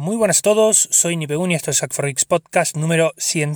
Muy buenas a todos, soy Nipegun y esto es Hack4Geeks Podcast número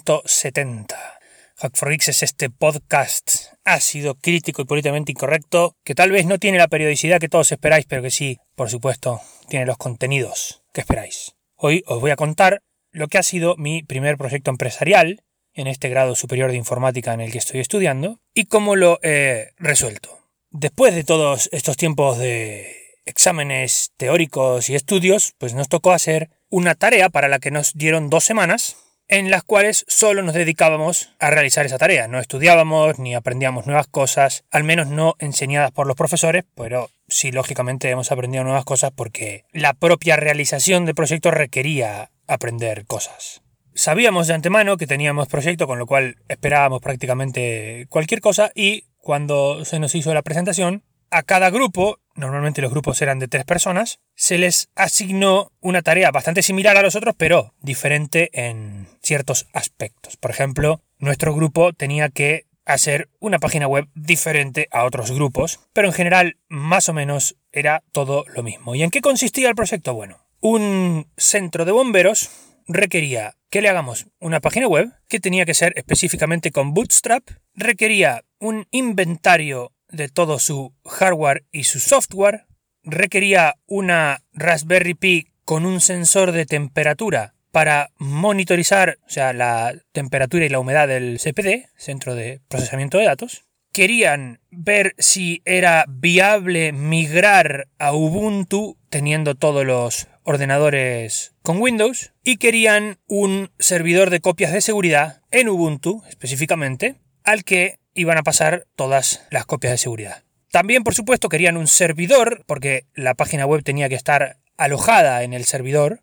170. Hack4Geeks es este podcast ácido, crítico y políticamente incorrecto que tal vez no tiene la periodicidad que todos esperáis, pero que sí, por supuesto, tiene los contenidos que esperáis. Hoy os voy a contar lo que ha sido mi primer proyecto empresarial en este grado superior de informática en el que estoy estudiando y cómo lo he resuelto. Después de todos estos tiempos de exámenes teóricos y estudios, pues nos tocó hacer una tarea para la que nos dieron 2 semanas, en las cuales solo nos dedicábamos a realizar esa tarea. No estudiábamos ni aprendíamos nuevas cosas, al menos no enseñadas por los profesores, pero sí, lógicamente hemos aprendido nuevas cosas porque la propia realización del proyecto requería aprender cosas. Sabíamos de antemano que teníamos proyecto, con lo cual esperábamos prácticamente cualquier cosa, y cuando se nos hizo la presentación, a cada grupo, normalmente los grupos eran de 3 personas, se les asignó una tarea bastante similar a los otros, pero diferente en ciertos aspectos. Por ejemplo, nuestro grupo tenía que hacer una página web diferente a otros grupos, pero en general más o menos era todo lo mismo. ¿Y en qué consistía el proyecto? Bueno, un centro de bomberos requería que le hagamos una página web que tenía que ser específicamente con Bootstrap, requería un inventario de todo su hardware y su software, requería una Raspberry Pi con un sensor de temperatura para monitorizar, o sea, la temperatura y la humedad del CPD, Centro de Procesamiento de Datos. Querían ver si era viable migrar a Ubuntu teniendo todos los ordenadores con Windows, y querían un servidor de copias de seguridad en Ubuntu específicamente al que iban a pasar todas las copias de seguridad. También, por supuesto, querían un servidor, porque la página web tenía que estar alojada en el servidor,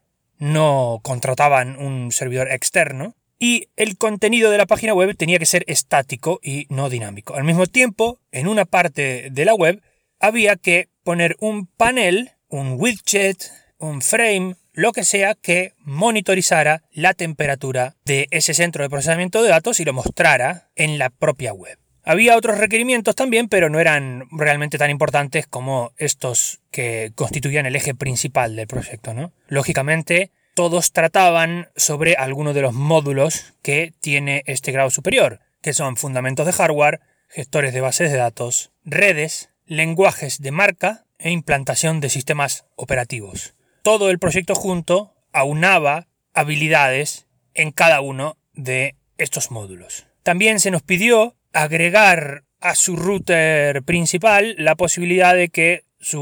no contrataban un servidor externo, y el contenido de la página web tenía que ser estático y no dinámico. Al mismo tiempo, en una parte de la web había que poner un panel, un widget, un frame, lo que sea que monitorizara la temperatura de ese centro de procesamiento de datos y lo mostrara en la propia web. Había otros requerimientos también, pero no eran realmente tan importantes como estos que constituían el eje principal del proyecto, ¿no? Lógicamente, todos trataban sobre alguno de los módulos que tiene este grado superior, que son fundamentos de hardware, gestores de bases de datos, redes, lenguajes de marca e implantación de sistemas operativos. Todo el proyecto junto aunaba habilidades en cada uno de estos módulos. También se nos pidió agregar a su router principal la posibilidad de que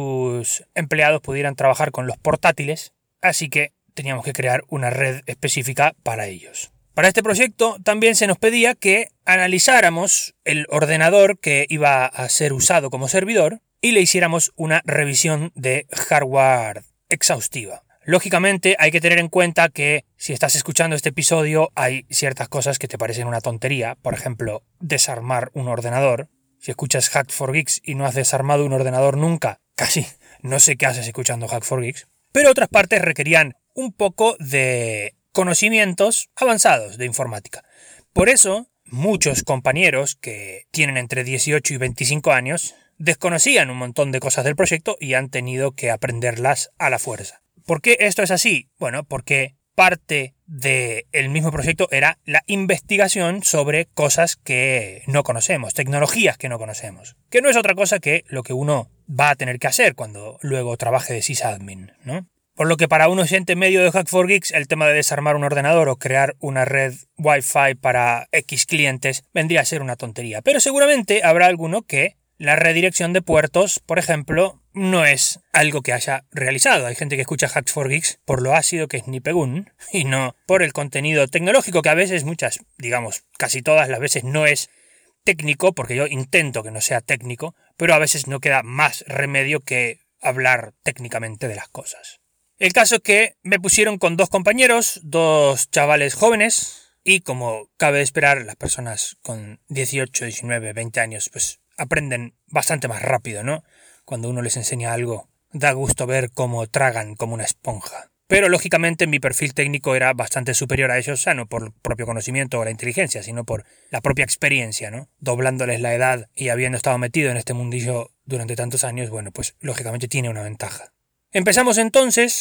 sus empleados pudieran trabajar con los portátiles, así que teníamos que crear una red específica para ellos. Para este proyecto también se nos pedía que analizáramos el ordenador que iba a ser usado como servidor y le hiciéramos una revisión de hardware exhaustiva. Lógicamente hay que tener en cuenta que si estás escuchando este episodio hay ciertas cosas que te parecen una tontería, por ejemplo, desarmar un ordenador. Si escuchas Hack4Geeks y no has desarmado un ordenador nunca, casi no sé qué haces escuchando Hack4Geeks. Pero otras partes requerían un poco de conocimientos avanzados de informática. Por eso, muchos compañeros que tienen entre 18 y 25 años desconocían un montón de cosas del proyecto y han tenido que aprenderlas a la fuerza. ¿Por qué esto es así? Bueno, porque parte del mismo proyecto era la investigación sobre cosas que no conocemos, tecnologías que no conocemos, que no es otra cosa que lo que uno va a tener que hacer cuando luego trabaje de sysadmin, ¿no? Por lo que para un oyente medio de Hack4Geeks el tema de desarmar un ordenador o crear una red Wi-Fi para X clientes vendría a ser una tontería, pero seguramente habrá alguno que la redirección de puertos, por ejemplo, no es algo que haya realizado. Hay gente que escucha Hack4Geeks por lo ácido que es Nipegun y no por el contenido tecnológico, que a veces, casi todas las veces no es técnico, porque yo intento que no sea técnico, pero a veces no queda más remedio que hablar técnicamente de las cosas. El caso es que me pusieron con 2 compañeros, 2 chavales jóvenes, y como cabe esperar, las personas con 18, 19, 20 años, pues aprenden bastante más rápido, ¿no? Cuando uno les enseña algo, da gusto ver cómo tragan como una esponja. Pero lógicamente mi perfil técnico era bastante superior a ellos, no por el propio conocimiento o la inteligencia, sino por la propia experiencia, ¿no? Doblándoles la edad y habiendo estado metido en este mundillo durante tantos años, bueno, pues lógicamente tiene una ventaja. Empezamos entonces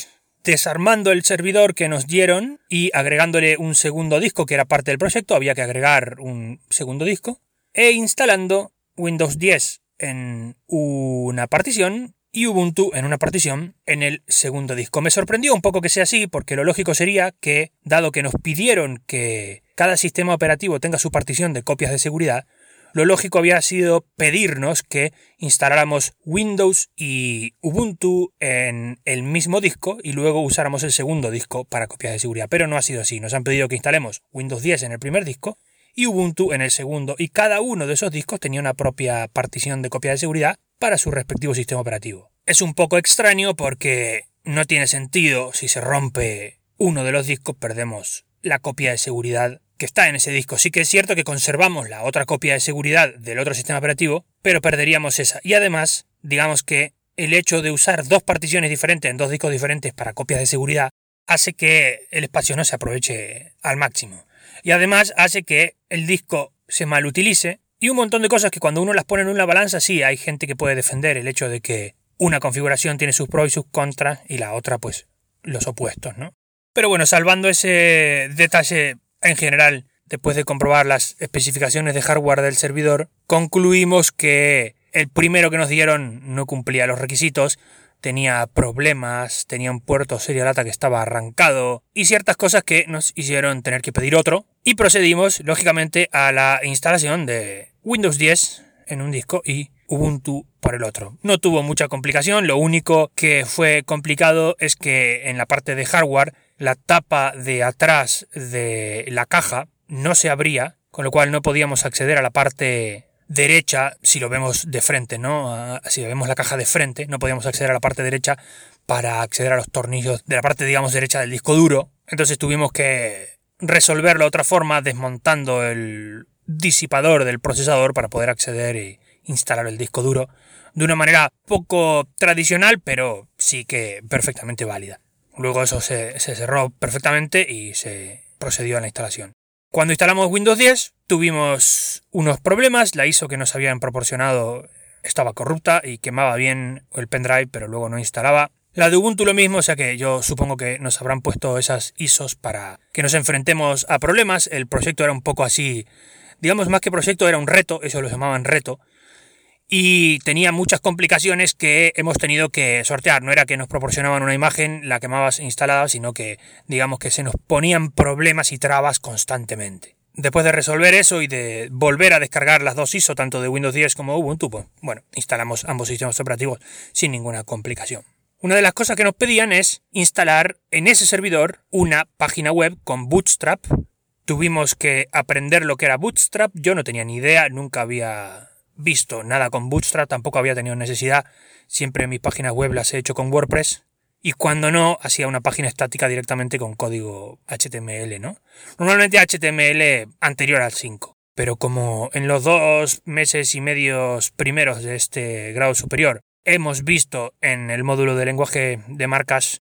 desarmando el servidor que nos dieron y agregándole un segundo disco que era parte del proyecto, había que agregar un segundo disco, e instalando Windows 10 en una partición y Ubuntu en una partición en el segundo disco. Me sorprendió un poco que sea así, porque lo lógico sería que, dado que nos pidieron que cada sistema operativo tenga su partición de copias de seguridad, lo lógico había sido pedirnos que instaláramos Windows y Ubuntu en el mismo disco y luego usáramos el segundo disco para copias de seguridad. Pero no ha sido así. Nos han pedido que instalemos Windows 10 en el primer disco y Ubuntu en el segundo, y cada uno de esos discos tenía una propia partición de copia de seguridad para su respectivo sistema operativo. Es un poco extraño porque no tiene sentido. Si se rompe uno de los discos, perdemos la copia de seguridad que está en ese disco. Sí que es cierto que conservamos la otra copia de seguridad del otro sistema operativo, pero perderíamos esa. Y además, digamos que el hecho de usar dos particiones diferentes en dos discos diferentes para copias de seguridad hace que el espacio no se aproveche al máximo. Y además hace que el disco se malutilice y un montón de cosas que cuando uno las pone en una balanza, sí, hay gente que puede defender el hecho de que una configuración tiene sus pros y sus contras y la otra, pues, los opuestos, ¿no? Pero bueno, salvando ese detalle en general, después de comprobar las especificaciones de hardware del servidor, concluimos que el primero que nos dieron no cumplía los requisitos, tenía problemas, tenía un puerto serial data que estaba arrancado y ciertas cosas que nos hicieron tener que pedir otro, y procedimos lógicamente a la instalación de Windows 10 en un disco y Ubuntu por el otro. No tuvo mucha complicación, lo único que fue complicado es que en la parte de hardware la tapa de atrás de la caja no se abría, con lo cual no podíamos acceder a la parte derecha si lo vemos de frente, ¿no? Si vemos la caja de frente, no podíamos acceder a la parte derecha para acceder a los tornillos de la parte, digamos, derecha del disco duro. Entonces tuvimos que resolverlo de otra forma, desmontando el disipador del procesador para poder acceder e instalar el disco duro de una manera poco tradicional, pero sí que perfectamente válida. Luego eso se cerró perfectamente y se procedió a la instalación. Cuando instalamos Windows 10 tuvimos unos problemas. La ISO que nos habían proporcionado estaba corrupta y quemaba bien el pendrive, pero luego no instalaba. La de Ubuntu lo mismo, o sea que yo supongo que nos habrán puesto esas ISOs para que nos enfrentemos a problemas. El proyecto era un poco así, digamos, más que proyecto era un reto, eso lo llamaban reto. Y tenía muchas complicaciones que hemos tenido que sortear. No era que nos proporcionaban una imagen, la quemabas instalada, sino que, digamos, que se nos ponían problemas y trabas constantemente. Después de resolver eso y de volver a descargar las dos ISO, tanto de Windows 10 como Ubuntu, pues, bueno, instalamos ambos sistemas operativos sin ninguna complicación. Una de las cosas que nos pedían es instalar en ese servidor una página web con Bootstrap. Tuvimos que aprender lo que era Bootstrap. Yo no tenía ni idea, nunca había visto nada con Bootstrap, tampoco había tenido necesidad. Siempre mis páginas web las he hecho con WordPress. Y cuando no, hacía una página estática directamente con código HTML, ¿no? Normalmente HTML anterior al 5. Pero como en los 2 meses y medios primeros de este grado superior hemos visto en el módulo de lenguaje de marcas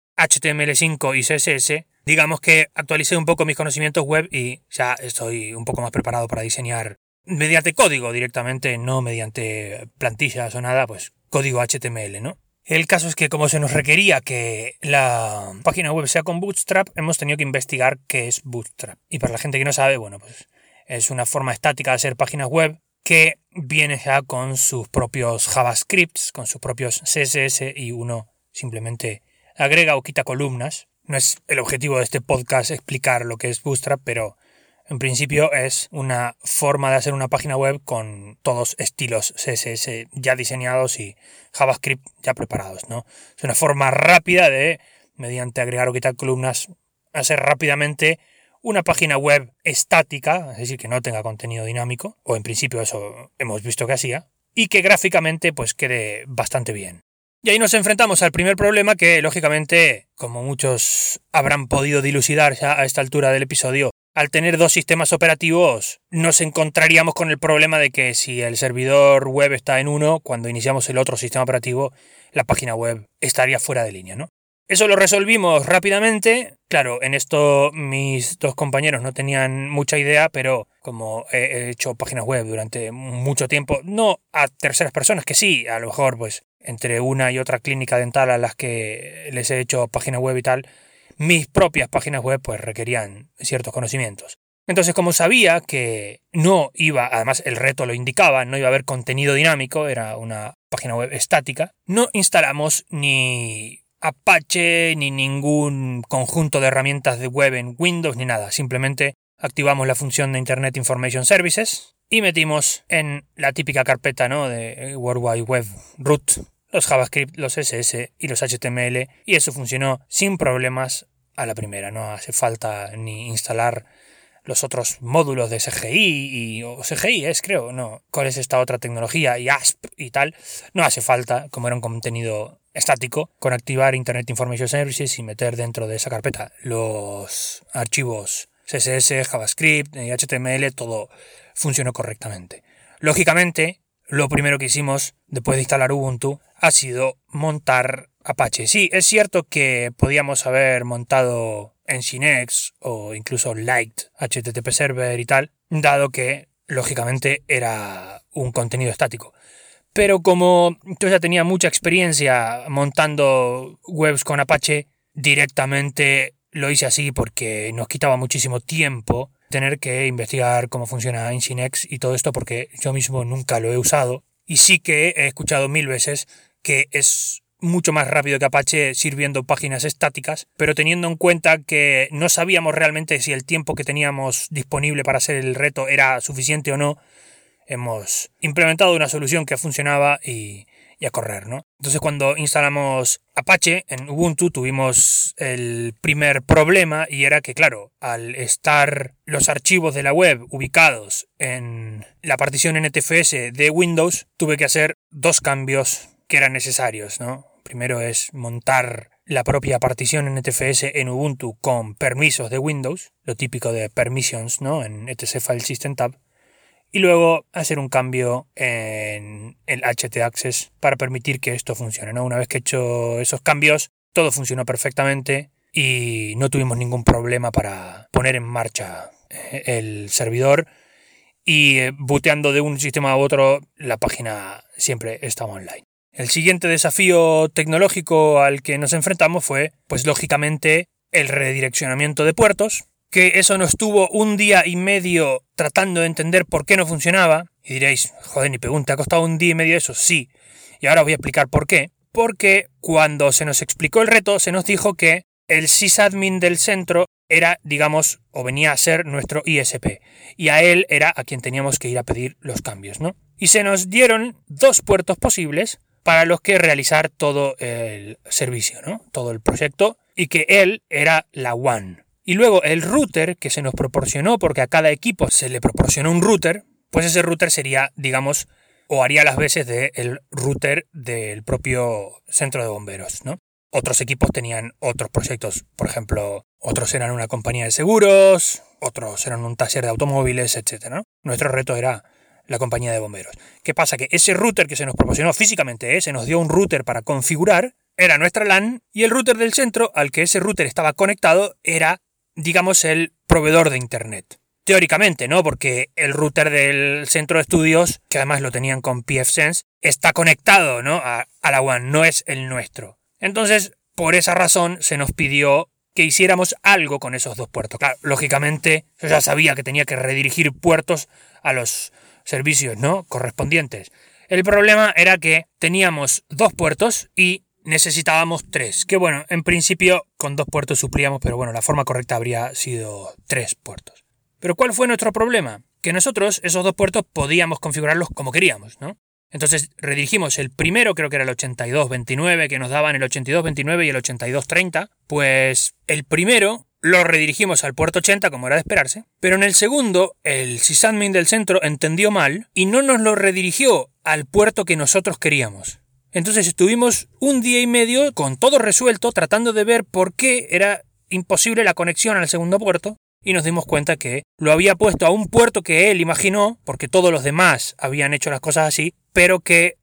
HTML5 y CSS, digamos que actualicé un poco mis conocimientos web y ya estoy un poco más preparado para diseñar mediante código directamente, no mediante plantillas o nada, pues código HTML, ¿no? El caso es que como se nos requería que la página web sea con Bootstrap, hemos tenido que investigar qué es Bootstrap. Y para la gente que no sabe, bueno, pues es una forma estática de hacer páginas web que viene ya con sus propios JavaScripts, con sus propios CSS, y uno simplemente agrega o quita columnas. No es el objetivo de este podcast explicar lo que es Bootstrap, pero en principio es una forma de hacer una página web con todos estilos CSS ya diseñados y JavaScript ya preparados, ¿no? Es una forma rápida de, mediante agregar o quitar columnas, hacer rápidamente una página web estática, es decir, que no tenga contenido dinámico, o en principio eso hemos visto que hacía, y que gráficamente pues quede bastante bien. Y ahí nos enfrentamos al primer problema que, lógicamente, como muchos habrán podido dilucidar ya a esta altura del episodio, al tener dos sistemas operativos nos encontraríamos con el problema de que si el servidor web está en uno, cuando iniciamos el otro sistema operativo, la página web estaría fuera de línea, ¿no? Eso lo resolvimos rápidamente. Claro, en esto mis dos compañeros no tenían mucha idea, pero como he hecho páginas web durante mucho tiempo, no a terceras personas, que sí, a lo mejor pues entre una y otra clínica dental a las que les he hecho páginas web y tal, mis propias páginas web pues requerían ciertos conocimientos. Entonces, como sabía que no iba, además el reto lo indicaba, no iba a haber contenido dinámico, era una página web estática, no instalamos ni Apache ni ningún conjunto de herramientas de web en Windows ni nada. Simplemente activamos la función de Internet Information Services y metimos en la típica carpeta, ¿no?, de World Wide Web root los JavaScript, los CSS y los HTML, y eso funcionó sin problemas a la primera. No hace falta ni instalar los otros módulos de CGI o CGI creo, no. ¿Cuál es esta otra tecnología? Y ASP y tal. No hace falta, como era un contenido estático, con activar Internet Information Services y meter dentro de esa carpeta los archivos CSS, JavaScript y HTML, todo funcionó correctamente. Lógicamente, lo primero que hicimos después de instalar Ubuntu ha sido montar Apache. Sí, es cierto que podíamos haber montado Nginx o incluso Lite HTTP Server y tal, dado que, lógicamente, era un contenido estático. Pero como yo ya tenía mucha experiencia montando webs con Apache, directamente lo hice así porque nos quitaba muchísimo tiempo tener que investigar cómo funciona Nginx y todo esto, porque yo mismo nunca lo he usado y sí que he escuchado 1000 veces que es mucho más rápido que Apache sirviendo páginas estáticas, pero teniendo en cuenta que no sabíamos realmente si el tiempo que teníamos disponible para hacer el reto era suficiente o no, hemos implementado una solución que funcionaba y a correr, ¿no? Entonces, cuando instalamos Apache en Ubuntu tuvimos el primer problema, y era que, claro, al estar los archivos de la web ubicados en la partición NTFS de Windows, tuve que hacer dos cambios que eran necesarios, ¿no? Primero es montar la propia partición NTFS en Ubuntu con permisos de Windows, lo típico de permissions, ¿no?, en etc File System Tab. Y luego hacer un cambio en el htaccess para permitir que esto funcione, ¿no? Una vez que he hecho esos cambios, todo funcionó perfectamente y no tuvimos ningún problema para poner en marcha el servidor. Y booteando de un sistema a otro, la página siempre estaba online. El siguiente desafío tecnológico al que nos enfrentamos fue, pues lógicamente, el redireccionamiento de puertos, que eso nos tuvo 1 día y medio tratando de entender por qué no funcionaba. Y diréis, joder, ni pregunta, ¿ha costado 1 día y medio eso? Sí. Y ahora os voy a explicar por qué. Porque cuando se nos explicó el reto, se nos dijo que el sysadmin del centro era, digamos, o venía a ser nuestro ISP. Y a él era a quien teníamos que ir a pedir los cambios, ¿no? Y se nos dieron 2 puertos posibles para los que realizar todo el servicio, ¿no?, todo el proyecto, y que él era la WAN. Y luego el router que se nos proporcionó, porque a cada equipo se le proporcionó un router, pues ese router sería, digamos, o haría las veces del router del propio centro de bomberos, ¿no? Otros equipos tenían otros proyectos, por ejemplo, otros eran una compañía de seguros, otros eran un taller de automóviles, etc., ¿no? Nuestro reto era la compañía de bomberos. ¿Qué pasa? Que ese router que se nos proporcionó físicamente, se nos dio un router para configurar, era nuestra LAN, y el router del centro al que ese router estaba conectado era, digamos, el proveedor de internet. Teóricamente, ¿no? Porque el router del centro de estudios, que además lo tenían con pfSense, está conectado, ¿no?, a la WAN, no es el nuestro. Entonces, por esa razón, se nos pidió que hiciéramos algo con esos 2 puertos. Claro, lógicamente, yo ya sabía que tenía que redirigir puertos a los servicios, ¿no?, correspondientes. El problema era que teníamos 2 puertos y necesitábamos 3. Que bueno, en principio con 2 puertos suplíamos, pero bueno, la forma correcta habría sido 3 puertos. Pero ¿cuál fue nuestro problema? Que nosotros esos 2 puertos podíamos configurarlos como queríamos, ¿no? Entonces redirigimos el primero, creo que era el 8229, que nos daban el 8229 y el 8230. Pues el primero lo redirigimos al puerto 80, como era de esperarse, pero en el segundo el sysadmin del centro entendió mal y no nos lo redirigió al puerto que nosotros queríamos. Entonces estuvimos 1 día y medio con todo resuelto tratando de ver por qué era imposible la conexión al segundo puerto, y nos dimos cuenta que lo había puesto a un puerto que él imaginó, porque todos los demás habían hecho las cosas así, pero que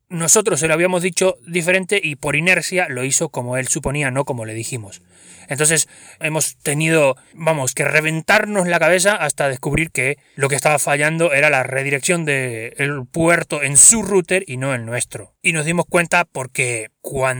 nosotros se lo habíamos dicho diferente y por inercia lo hizo como él suponía, no como le dijimos. Entonces hemos tenido, que reventarnos la cabeza hasta descubrir que lo que estaba fallando era la redirección del puerto en su router y no el nuestro. Y nos dimos cuenta porque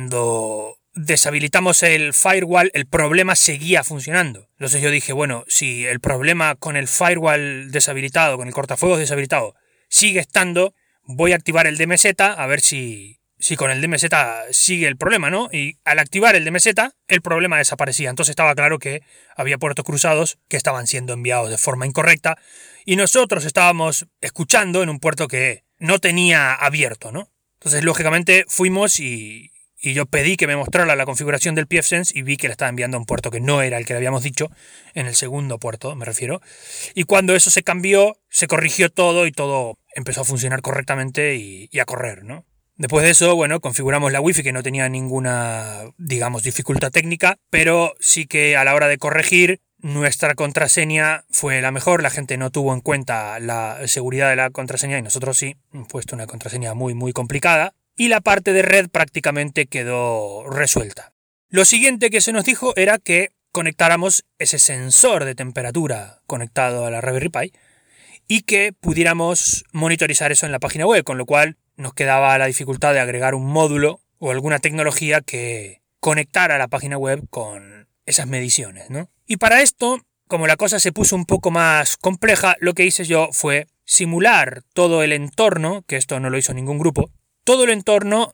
cuando deshabilitamos el firewall, el problema seguía funcionando. Entonces yo dije, bueno, si el problema con el firewall deshabilitado, con el cortafuegos deshabilitado, sigue estando, voy a activar el DMZ a ver si con el DMZ sigue el problema, ¿no? Y al activar el DMZ, el problema desaparecía. Entonces estaba claro que había puertos cruzados que estaban siendo enviados de forma incorrecta y nosotros estábamos escuchando en un puerto que no tenía abierto, ¿no? Entonces, lógicamente, fuimos y yo pedí que me mostrara la configuración del pfSense y vi que le estaba enviando a un puerto que no era el que le habíamos dicho, en el segundo puerto, me refiero. Y cuando eso se cambió, se corrigió todo y todo empezó a funcionar correctamente y a correr, ¿no? Después de eso, configuramos la Wi-Fi que no tenía ninguna, dificultad técnica, pero sí que a la hora de corregir, nuestra contraseña fue la mejor. La gente no tuvo en cuenta la seguridad de la contraseña y nosotros sí, hemos puesto una contraseña muy, muy complicada. Y la parte de red prácticamente quedó resuelta. Lo siguiente que se nos dijo era que conectáramos ese sensor de temperatura conectado a la Raspberry Pi y que pudiéramos monitorizar eso en la página web, con lo cual nos quedaba la dificultad de agregar un módulo o alguna tecnología que conectara la página web con esas mediciones, ¿no? Y para esto, como la cosa se puso un poco más compleja, lo que hice yo fue simular todo el entorno, que esto no lo hizo ningún grupo, todo el entorno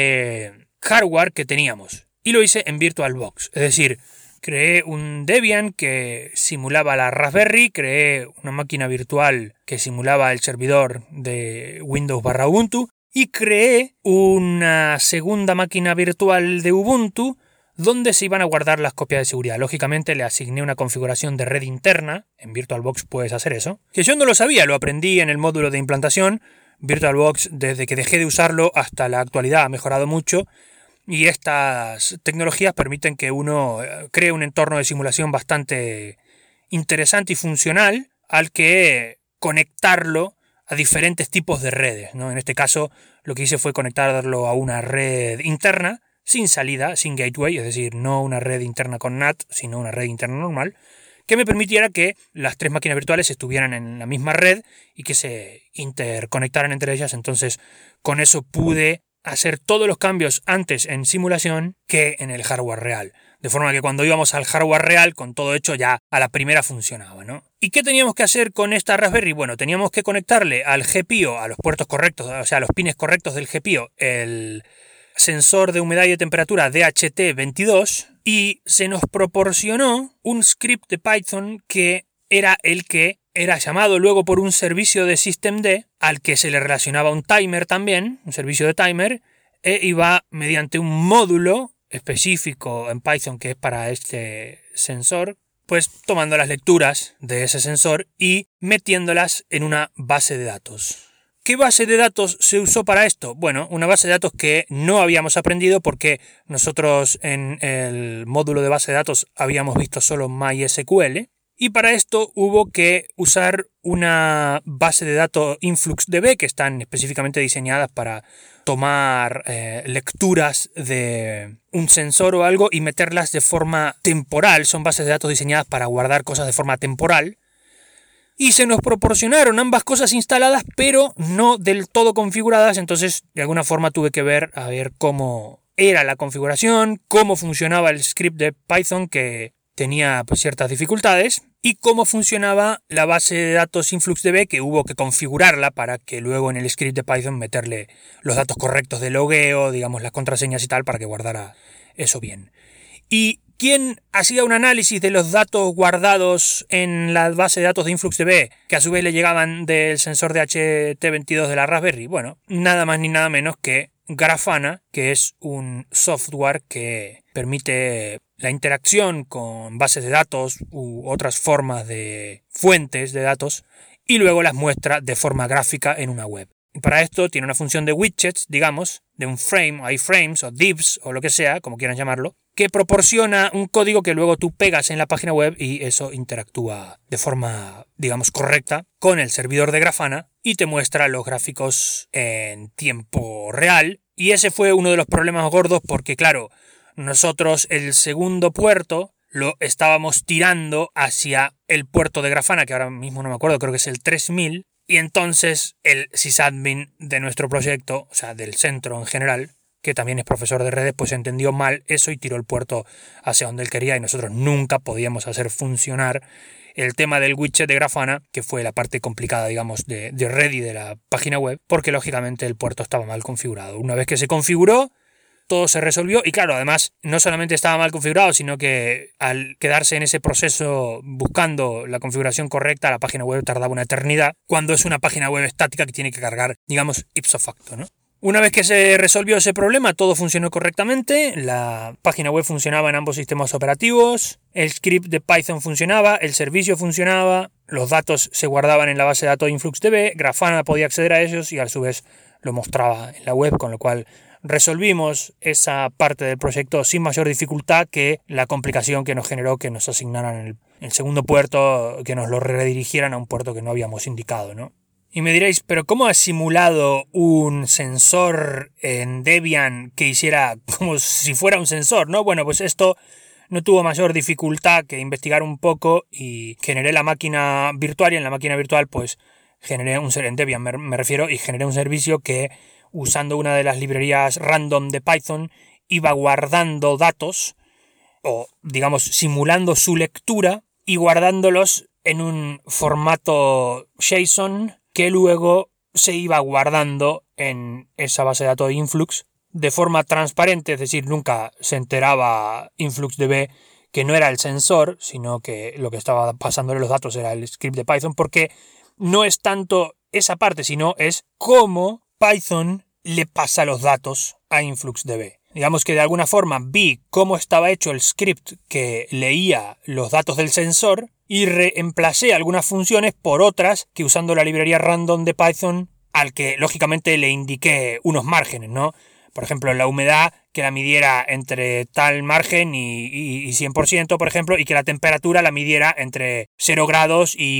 de hardware que teníamos. Y lo hice en VirtualBox. Es decir, creé un Debian que simulaba la Raspberry, creé una máquina virtual que simulaba el servidor de Windows/Ubuntu y creé una segunda máquina virtual de Ubuntu donde se iban a guardar las copias de seguridad. Lógicamente le asigné una configuración de red interna. En VirtualBox puedes hacer eso. Que yo no lo sabía, lo aprendí en el módulo de implantación. VirtualBox, desde que dejé de usarlo hasta la actualidad, ha mejorado mucho y estas tecnologías permiten que uno cree un entorno de simulación bastante interesante y funcional al que conectarlo a diferentes tipos de redes, ¿no? En este caso, lo que hice fue conectarlo a una red interna, sin salida, sin gateway, es decir, no una red interna con NAT, sino una red interna normal, que me permitiera que las tres máquinas virtuales estuvieran en la misma red y que se interconectaran entre ellas. Entonces, con eso pude hacer todos los cambios antes en simulación que en el hardware real. De forma que cuando íbamos al hardware real, con todo hecho, ya a la primera funcionaba, ¿no? ¿Y qué teníamos que hacer con esta Raspberry? Bueno, teníamos que conectarle al GPIO, a los puertos correctos, o sea, a los pines correctos del GPIO, el sensor de humedad y de temperatura DHT22 y se nos proporcionó un script de Python que era el que era llamado luego por un servicio de systemd al que se le relacionaba un timer también, un servicio de timer, e iba mediante un módulo específico en Python que es para este sensor, pues tomando las lecturas de ese sensor y metiéndolas en una base de datos. ¿Qué base de datos se usó para esto? Bueno, una base de datos que no habíamos aprendido porque nosotros en el módulo de base de datos habíamos visto solo MySQL y para esto hubo que usar una base de datos InfluxDB que están específicamente diseñadas para tomar lecturas de un sensor o algo y meterlas de forma temporal. Son bases de datos diseñadas para guardar cosas de forma temporal. Y se nos proporcionaron ambas cosas instaladas, pero no del todo configuradas. Entonces, de alguna forma tuve que ver cómo era la configuración, cómo funcionaba el script de Python, que tenía pues, ciertas dificultades, y cómo funcionaba la base de datos InfluxDB, que hubo que configurarla para que luego en el script de Python meterle los datos correctos de logueo, digamos, las contraseñas y tal, para que guardara eso bien. Y ¿quién hacía un análisis de los datos guardados en la base de datos de InfluxDB, que a su vez le llegaban del sensor de DHT22 de la Raspberry? Bueno, nada más ni nada menos que Grafana, que es un software que permite la interacción con bases de datos u otras formas de fuentes de datos y luego las muestra de forma gráfica en una web. Para esto tiene una función de widgets, digamos, de un frame, iframes o divs o lo que sea, como quieran llamarlo, que proporciona un código que luego tú pegas en la página web y eso interactúa de forma, digamos, correcta con el servidor de Grafana y te muestra los gráficos en tiempo real. Y ese fue uno de los problemas gordos porque, claro, nosotros el segundo puerto lo estábamos tirando hacia el puerto de Grafana, que ahora mismo no me acuerdo, creo que es el 3000, y entonces el sysadmin de nuestro proyecto, o sea, del centro en general, que también es profesor de redes, pues entendió mal eso y tiró el puerto hacia donde él quería y nosotros nunca podíamos hacer funcionar el tema del widget de Grafana, que fue la parte complicada, digamos, de ready de la página web, porque lógicamente el puerto estaba mal configurado. Una vez que se configuró, todo se resolvió y claro, además no solamente estaba mal configurado, sino que al quedarse en ese proceso buscando la configuración correcta, la página web tardaba una eternidad, cuando es una página web estática que tiene que cargar, digamos, ipso facto, ¿no? Una vez que se resolvió ese problema, todo funcionó correctamente, la página web funcionaba en ambos sistemas operativos, el script de Python funcionaba, el servicio funcionaba, los datos se guardaban en la base de datos de InfluxDB, Grafana podía acceder a ellos y a su vez lo mostraba en la web, con lo cual resolvimos esa parte del proyecto sin mayor dificultad que la complicación que nos generó que nos asignaran el segundo puerto, que nos lo redirigieran a un puerto que no habíamos indicado, ¿no? Y me diréis, ¿pero cómo has simulado un sensor en Debian que hiciera como si fuera un sensor, ¿no? Bueno, pues esto no tuvo mayor dificultad que investigar un poco y generé la máquina virtual y en la máquina virtual pues generé en Debian me refiero, y generé un servicio que usando una de las librerías random de Python iba guardando datos o digamos simulando su lectura y guardándolos en un formato JSON que luego se iba guardando en esa base de datos de Influx de forma transparente, es decir, nunca se enteraba InfluxDB que no era el sensor, sino que lo que estaba pasándole los datos era el script de Python, porque no es tanto esa parte, sino es cómo Python le pasa los datos a InfluxDB. Digamos que de alguna forma vi cómo estaba hecho el script que leía los datos del sensor y reemplacé algunas funciones por otras que usando la librería random de Python al que lógicamente le indiqué unos márgenes, ¿no? Por ejemplo, la humedad que la midiera entre tal margen y 100%, por ejemplo, y que la temperatura la midiera entre 0 grados y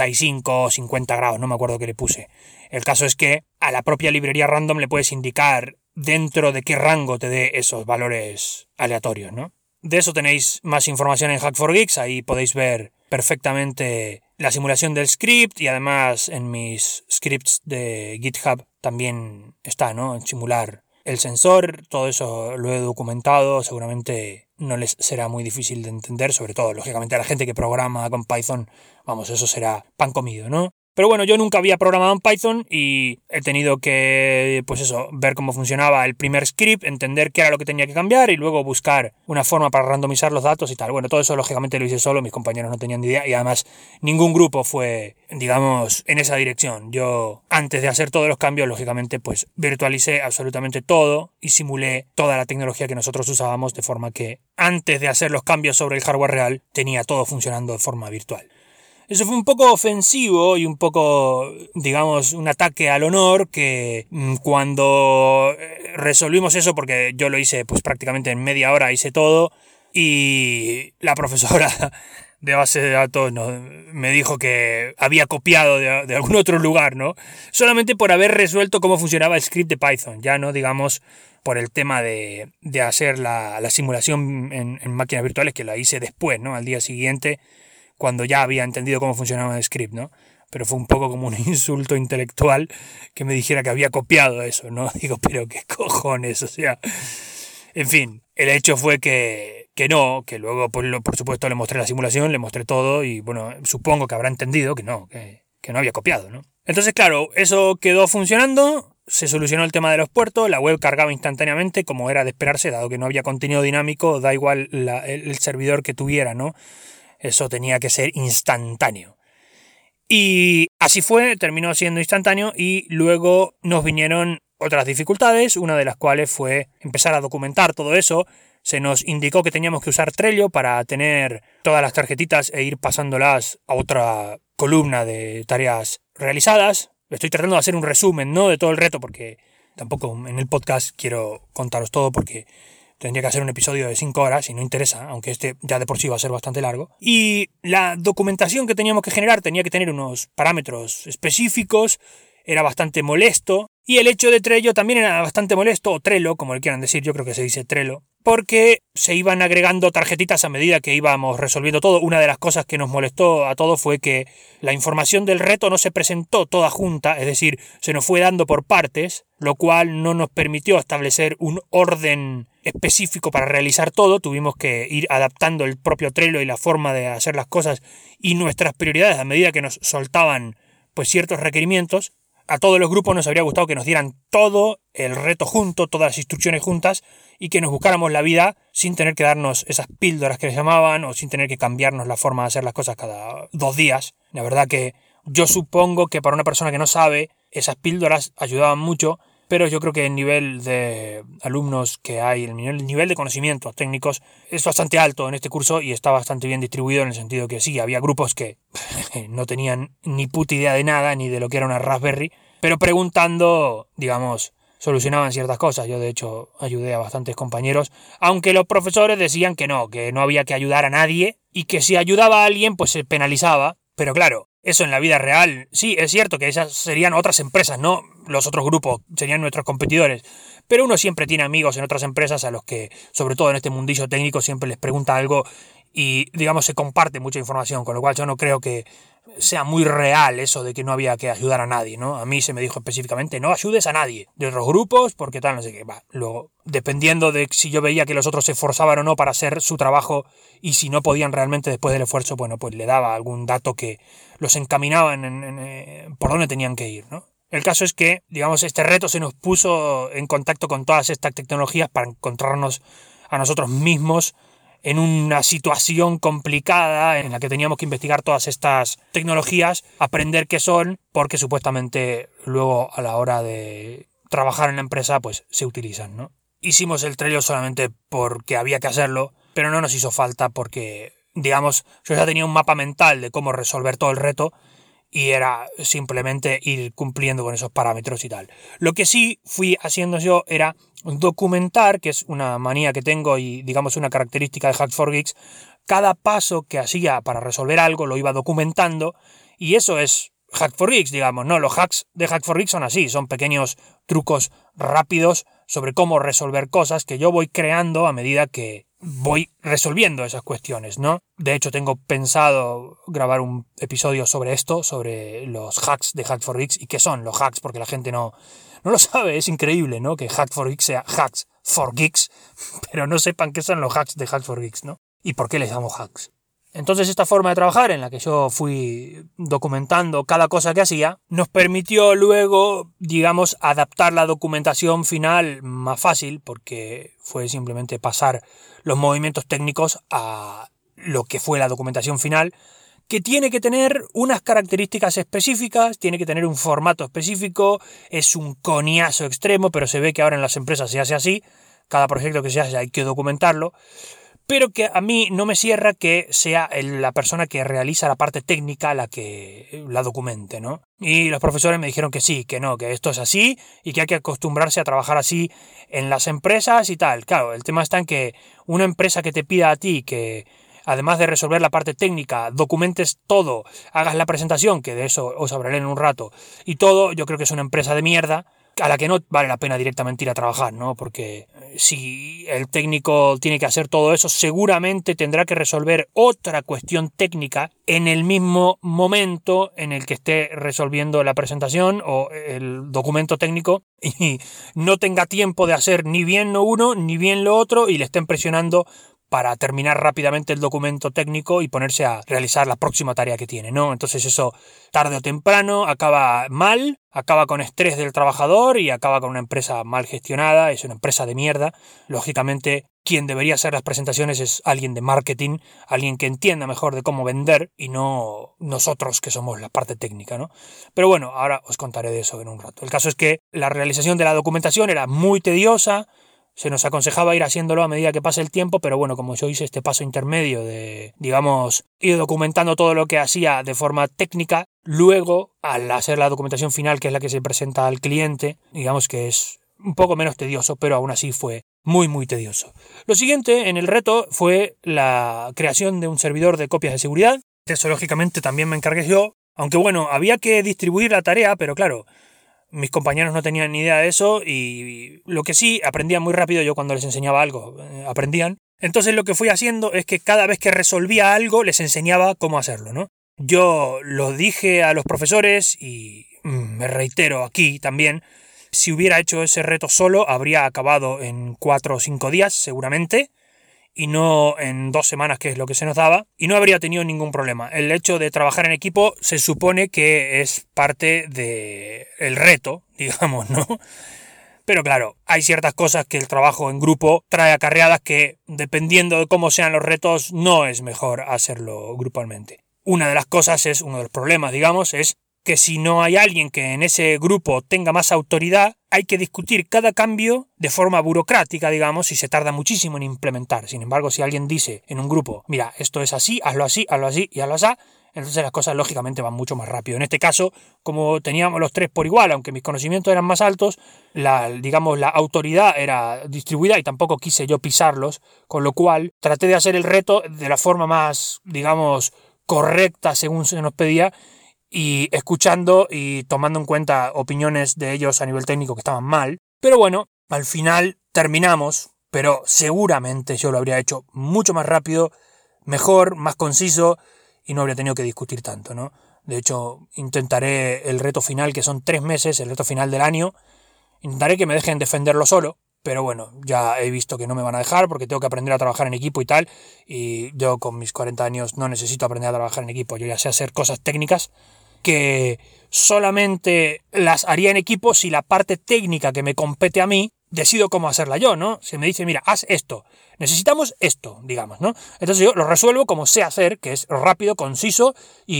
45 o 50 grados, no me acuerdo qué le puse. El caso es que a la propia librería random le puedes indicar dentro de qué rango te dé esos valores aleatorios, ¿no? De eso tenéis más información en Hack4Geeks, ahí podéis ver perfectamente la simulación del script y además en mis scripts de GitHub también está, ¿no? En simular el sensor, todo eso lo he documentado, seguramente no les será muy difícil de entender, sobre todo, lógicamente, a la gente que programa con Python, vamos, eso será pan comido, ¿no? Pero bueno, yo nunca había programado en Python y he tenido que, pues eso, ver cómo funcionaba el primer script, entender qué era lo que tenía que cambiar y luego buscar una forma para randomizar los datos y tal. Bueno, todo eso lógicamente lo hice solo, mis compañeros no tenían ni idea y además ningún grupo fue, digamos, en esa dirección. Yo, antes de hacer todos los cambios, lógicamente, pues virtualicé absolutamente todo y simulé toda la tecnología que nosotros usábamos de forma que antes de hacer los cambios sobre el hardware real, tenía todo funcionando de forma virtual. Eso fue un poco ofensivo y un poco, digamos, un ataque al honor que cuando resolvimos eso, porque yo lo hice pues prácticamente en media hora, hice todo y la profesora de base de datos me dijo que había copiado de algún otro lugar, ¿no? Solamente por haber resuelto cómo funcionaba el script de Python, ya no, digamos, por el tema de hacer la simulación en máquinas virtuales, que la hice después, ¿no? Al día siguiente, cuando ya había entendido cómo funcionaba el script, ¿no? Pero fue un poco como un insulto intelectual que me dijera que había copiado eso, ¿no? Digo, pero qué cojones, o sea... En fin, el hecho fue que no, que luego por supuesto le mostré la simulación, le mostré todo y bueno, supongo que habrá entendido que no había copiado, ¿no? Entonces, claro, eso quedó funcionando, se solucionó el tema de los puertos, la web cargaba instantáneamente como era de esperarse, dado que no había contenido dinámico, da igual el servidor que tuviera, ¿no? Eso tenía que ser instantáneo. Y así fue, terminó siendo instantáneo y luego nos vinieron otras dificultades, una de las cuales fue empezar a documentar todo eso. Se nos indicó que teníamos que usar Trello para tener todas las tarjetitas e ir pasándolas a otra columna de tareas realizadas. Estoy tratando de hacer un resumen, ¿no?, de todo el reto, porque tampoco en el podcast quiero contaros todo porque tendría que hacer un episodio de 5 horas y no interesa, aunque este ya de por sí va a ser bastante largo. Y la documentación que teníamos que generar tenía que tener unos parámetros específicos, era bastante molesto, y el hecho de Trello también era bastante molesto, o Trello, como le quieran decir, yo creo que se dice Trello, porque se iban agregando tarjetitas a medida que íbamos resolviendo todo. Una de las cosas que nos molestó a todos fue que la información del reto no se presentó toda junta, es decir, se nos fue dando por partes, lo cual no nos permitió establecer un orden específico para realizar todo. Tuvimos que ir adaptando el propio Trello y la forma de hacer las cosas y nuestras prioridades a medida que nos soltaban pues ciertos requerimientos. A todos los grupos nos habría gustado que nos dieran todo el reto junto, todas las instrucciones juntas, y que nos buscáramos la vida sin tener que darnos esas píldoras que les llamaban, o sin tener que cambiarnos la forma de hacer las cosas cada 2 días. La verdad que yo supongo que para una persona que no sabe, esas píldoras ayudaban mucho, pero yo creo que el nivel de alumnos que hay, el nivel de conocimientos técnicos es bastante alto en este curso y está bastante bien distribuido, en el sentido que sí, había grupos que no tenían ni puta idea de nada, ni de lo que era una Raspberry, pero preguntando, digamos, solucionaban ciertas cosas. Yo de hecho ayudé a bastantes compañeros, aunque los profesores decían que no había que ayudar a nadie y que si ayudaba a alguien pues se penalizaba. Pero claro, eso en la vida real, sí, es cierto que esas serían otras empresas, ¿no? Los otros grupos serían nuestros competidores. Pero uno siempre tiene amigos en otras empresas a los que, sobre todo en este mundillo técnico, siempre les pregunta algo y, digamos, se comparte mucha información, con lo cual yo no creo que sea muy real eso de que no había que ayudar a nadie, ¿no? A mí se me dijo específicamente, no ayudes a nadie de otros grupos, porque tal, no sé qué. Va, luego, dependiendo de si yo veía que los otros se esforzaban o no para hacer su trabajo y si no podían realmente después del esfuerzo, bueno, pues le daba algún dato que los encaminaba por dónde tenían que ir, ¿no? El caso es que, digamos, este reto se nos puso en contacto con todas estas tecnologías para encontrarnos a nosotros mismos en una situación complicada en la que teníamos que investigar todas estas tecnologías, aprender qué son, porque supuestamente luego a la hora de trabajar en la empresa pues se utilizan, ¿no? Hicimos el Trello solamente porque había que hacerlo, pero no nos hizo falta porque, digamos, yo ya tenía un mapa mental de cómo resolver todo el reto y era simplemente ir cumpliendo con esos parámetros y tal. Lo que sí fui haciendo yo era documentar, que es una manía que tengo y digamos una característica de Hacks for Geeks. Cada paso que hacía para resolver algo lo iba documentando y eso es Hacks for Geeks, digamos, ¿no? Los hacks de Hacks for Geeks son así, son pequeños trucos rápidos sobre cómo resolver cosas que yo voy creando a medida que voy resolviendo esas cuestiones, ¿no? De hecho, tengo pensado grabar un episodio sobre esto, sobre los hacks de Hacks for Geeks y qué son los hacks, porque la gente no lo sabe. Es increíble, ¿no? Que Hacks for Geeks sea Hacks for Geeks, pero no sepan qué son los hacks de Hacks for Geeks, ¿no? Y por qué les damos hacks. Entonces esta forma de trabajar en la que yo fui documentando cada cosa que hacía nos permitió luego, digamos, adaptar la documentación final más fácil, porque fue simplemente pasar los movimientos técnicos a lo que fue la documentación final, que tiene que tener unas características específicas, tiene que tener un formato específico, es un coñazo extremo, pero se ve que ahora en las empresas se hace así, cada proyecto que se hace hay que documentarlo. Pero que a mí no me cierra que sea la persona que realiza la parte técnica la que la documente, ¿no? Y los profesores me dijeron que sí, que no, que esto es así y que hay que acostumbrarse a trabajar así en las empresas y tal. Claro, el tema está en que una empresa que te pida a ti que, además de resolver la parte técnica, documentes todo, hagas la presentación, que de eso os hablaré en un rato, y todo, yo creo que es una empresa de mierda a la que no vale la pena directamente ir a trabajar, ¿no? Porque si el técnico tiene que hacer todo eso, seguramente tendrá que resolver otra cuestión técnica en el mismo momento en el que esté resolviendo la presentación o el documento técnico y no tenga tiempo de hacer ni bien lo uno ni bien lo otro y le estén presionando para terminar rápidamente el documento técnico y ponerse a realizar la próxima tarea que tiene, ¿no? Entonces eso, tarde o temprano, acaba mal, acaba con estrés del trabajador y acaba con una empresa mal gestionada, es una empresa de mierda. Lógicamente, quien debería hacer las presentaciones es alguien de marketing, alguien que entienda mejor de cómo vender y no nosotros que somos la parte técnica, ¿no? Pero bueno, ahora os contaré de eso en un rato. El caso es que la realización de la documentación era muy tediosa. Se nos aconsejaba ir haciéndolo a medida que pase el tiempo, pero bueno, como yo hice este paso intermedio de, digamos, ir documentando todo lo que hacía de forma técnica, luego, al hacer la documentación final, que es la que se presenta al cliente, digamos que es un poco menos tedioso, pero aún así fue muy, muy tedioso. Lo siguiente en el reto fue la creación de un servidor de copias de seguridad. De eso, lógicamente, también me encargué yo. Aunque bueno, había que distribuir la tarea, pero claro, mis compañeros no tenían ni idea de eso y lo que sí, aprendían muy rápido. Yo cuando les enseñaba algo, aprendían. Entonces lo que fui haciendo es que cada vez que resolvía algo les enseñaba cómo hacerlo, ¿no? Yo lo dije a los profesores y me reitero aquí también, si hubiera hecho ese reto solo habría acabado en 4 o 5 días seguramente y no en 2 semanas, que es lo que se nos daba, y no habría tenido ningún problema. El hecho de trabajar en equipo se supone que es parte del reto, digamos, ¿no? Pero claro, hay ciertas cosas que el trabajo en grupo trae acarreadas que, dependiendo de cómo sean los retos, no es mejor hacerlo grupalmente. Una de las cosas uno de los problemas, digamos, es que si no hay alguien que en ese grupo tenga más autoridad, hay que discutir cada cambio de forma burocrática, digamos, y se tarda muchísimo en implementar. Sin embargo, si alguien dice en un grupo, mira, esto es así y hazlo así, entonces las cosas lógicamente van mucho más rápido. En este caso, como teníamos los 3 por igual, aunque mis conocimientos eran más altos, la autoridad era distribuida y tampoco quise yo pisarlos, con lo cual traté de hacer el reto de la forma más, digamos, correcta según se nos pedía, y escuchando y tomando en cuenta opiniones de ellos a nivel técnico que estaban mal. Pero bueno, al final terminamos, pero seguramente yo lo habría hecho mucho más rápido, mejor, más conciso, y no habría tenido que discutir tanto, ¿no? De hecho, intentaré el reto final, que son 3 meses, el reto final del año, intentaré que me dejen defenderlo solo, pero bueno, ya he visto que no me van a dejar porque tengo que aprender a trabajar en equipo y tal, y yo con mis 40 años no necesito aprender a trabajar en equipo, yo ya sé hacer cosas técnicas que solamente las haría en equipo si la parte técnica que me compete a mí decido cómo hacerla yo, ¿no? Si me dice, mira, haz esto, necesitamos esto, digamos, ¿no? Entonces yo lo resuelvo como sé hacer, que es rápido, conciso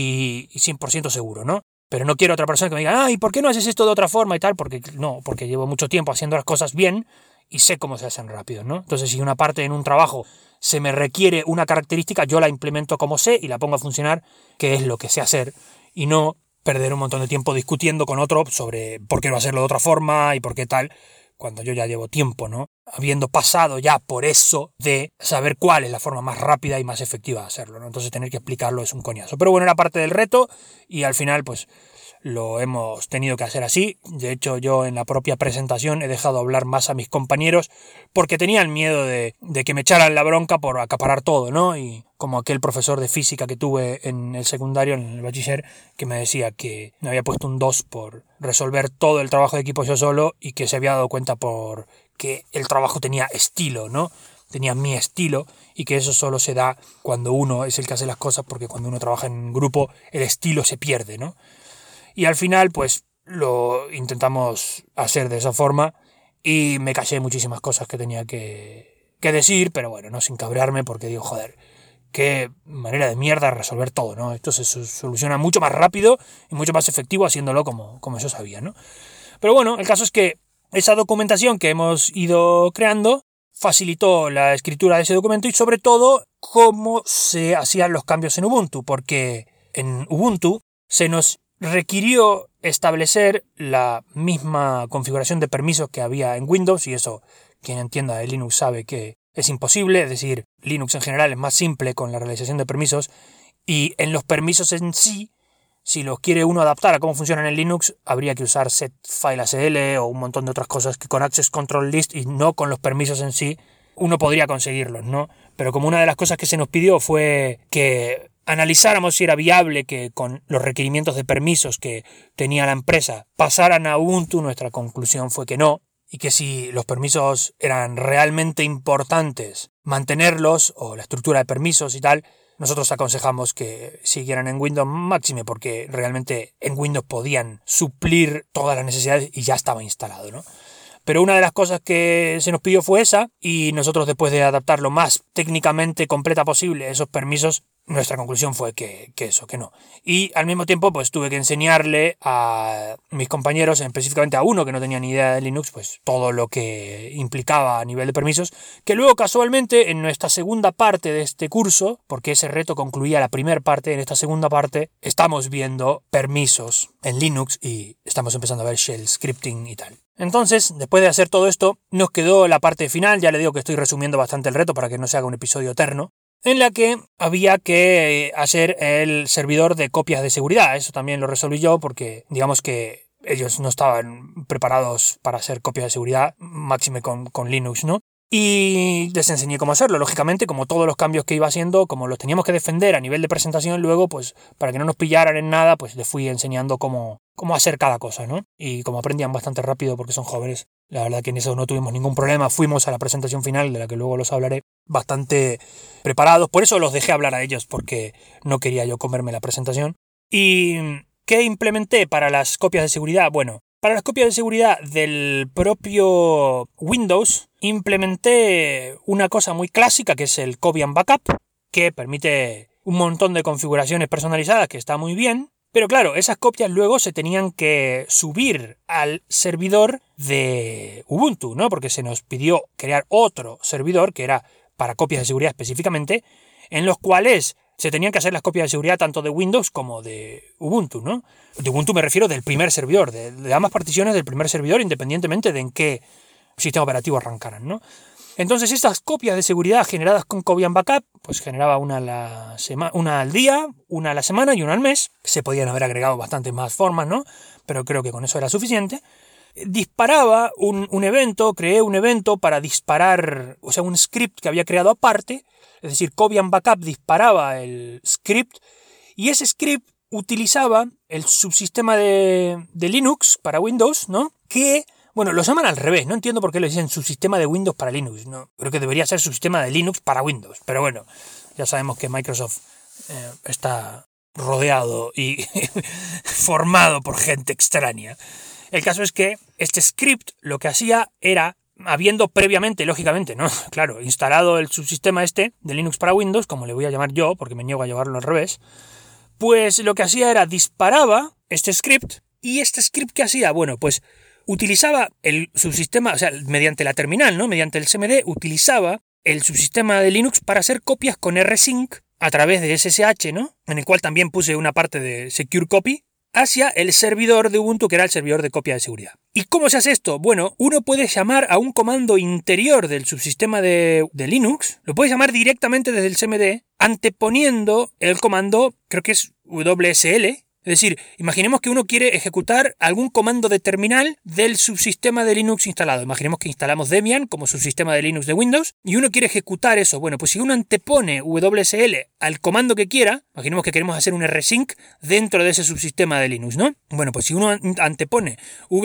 y 100% seguro, ¿no? Pero no quiero otra persona que me diga, ¿y por qué no haces esto de otra forma y tal? Porque no, porque llevo mucho tiempo haciendo las cosas bien y sé cómo se hacen rápido, ¿no? Entonces si una parte en un trabajo se me requiere una característica, yo la implemento como sé y la pongo a funcionar, que es lo que sé hacer, y no perder un montón de tiempo discutiendo con otro sobre por qué no hacerlo de otra forma y por qué tal, cuando yo ya llevo tiempo, ¿no? Habiendo pasado ya por eso de saber cuál es la forma más rápida y más efectiva de hacerlo, ¿no? Entonces tener que explicarlo es un coñazo. Pero bueno, era parte del reto y al final pues lo hemos tenido que hacer así. De hecho, yo en la propia presentación he dejado hablar más a mis compañeros porque tenían miedo de que me echaran la bronca por acaparar todo, ¿no? Y como aquel profesor de física que tuve en el secundario, en el bachiller, que me decía que me había puesto un 2 por resolver todo el trabajo de equipo yo solo y que se había dado cuenta por que el trabajo tenía estilo, ¿no? Tenía mi estilo y que eso solo se da cuando uno es el que hace las cosas, porque cuando uno trabaja en grupo el estilo se pierde, ¿no? Y al final pues lo intentamos hacer de esa forma y me callé muchísimas cosas que tenía que decir, pero bueno, no sin cabrearme porque digo, joder, qué manera de mierda resolver todo, ¿no? Esto se soluciona mucho más rápido y mucho más efectivo haciéndolo como yo sabía, ¿no? Pero bueno, el caso es que esa documentación que hemos ido creando facilitó la escritura de ese documento y sobre todo cómo se hacían los cambios en Ubuntu, porque en Ubuntu se nos requirió establecer la misma configuración de permisos que había en Windows, y eso quien entienda de Linux sabe que es imposible, es decir, Linux en general es más simple con la realización de permisos, y en los permisos en sí, si los quiere uno adaptar a cómo funcionan en Linux, habría que usar setfileacl o un montón de otras cosas que con Access Control List y no con los permisos en sí, uno podría conseguirlos, ¿no? Pero como una de las cosas que se nos pidió fue que analizáramos si era viable que con los requerimientos de permisos que tenía la empresa pasaran a Ubuntu, nuestra conclusión fue que no, y que si los permisos eran realmente importantes mantenerlos, o la estructura de permisos y tal, nosotros aconsejamos que siguieran en Windows máxime, porque realmente en Windows podían suplir todas las necesidades y ya estaba instalado, ¿no? Pero una de las cosas que se nos pidió fue esa, y nosotros, después de adaptar lo más técnicamente completa posible esos permisos, nuestra conclusión fue que no. Y al mismo tiempo pues tuve que enseñarle a mis compañeros, específicamente a uno que no tenía ni idea de Linux, pues todo lo que implicaba a nivel de permisos, que luego casualmente en nuestra segunda parte de este curso, porque ese reto concluía la primera parte, en esta segunda parte estamos viendo permisos en Linux y estamos empezando a ver shell scripting y tal. Entonces, después de hacer todo esto, nos quedó la parte final, ya le digo que estoy resumiendo bastante el reto para que no se haga un episodio eterno, en la que había que hacer el servidor de copias de seguridad. Eso también lo resolví yo porque digamos que ellos no estaban preparados para hacer copias de seguridad, máxime con Linux, ¿no? Y les enseñé cómo hacerlo. Lógicamente, como todos los cambios que iba haciendo, como los teníamos que defender a nivel de presentación, luego, pues, para que no nos pillaran en nada, pues les fui enseñando cómo hacer cada cosa, ¿no? Y como aprendían bastante rápido porque son jóvenes, la verdad que en eso no tuvimos ningún problema. Fuimos a la presentación final, de la que luego los hablaré, bastante preparados. Por eso los dejé hablar a ellos, porque no quería yo comerme la presentación. ¿Y qué implementé para las copias de seguridad? Bueno, para las copias de seguridad del propio Windows implementé una cosa muy clásica que es el Copy and Backup, que permite un montón de configuraciones personalizadas que está muy bien, pero claro, esas copias luego se tenían que subir al servidor de Ubuntu, ¿no? Porque se nos pidió crear otro servidor que era para copias de seguridad específicamente, en los cuales se tenían que hacer las copias de seguridad tanto de Windows como de Ubuntu, ¿no? De Ubuntu me refiero del primer servidor, de ambas particiones del primer servidor, independientemente de en qué sistema operativo arrancaran, ¿no? Entonces estas copias de seguridad generadas con Copy and Backup, pues generaba una al día, una a la semana y una al mes. Se podían haber agregado bastantes más formas, ¿no? Pero creo que con eso era suficiente. Disparaba un evento, creé un evento para disparar, o sea, un script que había creado aparte. Es decir, Copy and Backup disparaba el script y ese script utilizaba el subsistema de Linux para Windows, ¿no? Que, bueno, lo llaman al revés, no entiendo por qué lo dicen subsistema de Windows para Linux, ¿no? Creo que debería ser subsistema de Linux para Windows, pero bueno, ya sabemos que Microsoft está rodeado y formado por gente extraña. El caso es que este script lo que hacía era, habiendo previamente, lógicamente, ¿no? Claro, instalado el subsistema de Linux para Windows, como le voy a llamar yo, porque me niego a llevarlo al revés, pues lo que hacía era disparaba este script, y este script ¿qué hacía? Bueno, pues utilizaba el subsistema, o sea, mediante la terminal, ¿no? Mediante el CMD, utilizaba el subsistema de Linux para hacer copias con rsync a través de SSH, ¿no? En el cual también puse una parte de Secure Copy, hacia el servidor de Ubuntu, que era el servidor de copia de seguridad. ¿Y cómo se hace esto? Bueno, uno puede llamar a un comando interior del subsistema de Linux, lo puede llamar directamente desde el CMD, anteponiendo el comando, creo que es WSL. Es decir, imaginemos que uno quiere ejecutar algún comando de terminal del subsistema de Linux instalado. Imaginemos que instalamos Debian como subsistema de Linux de Windows y uno quiere ejecutar eso. Bueno, pues si uno antepone WSL al comando que quiera, imaginemos que queremos hacer un rsync dentro de ese subsistema de Linux, ¿no? Bueno, pues si uno antepone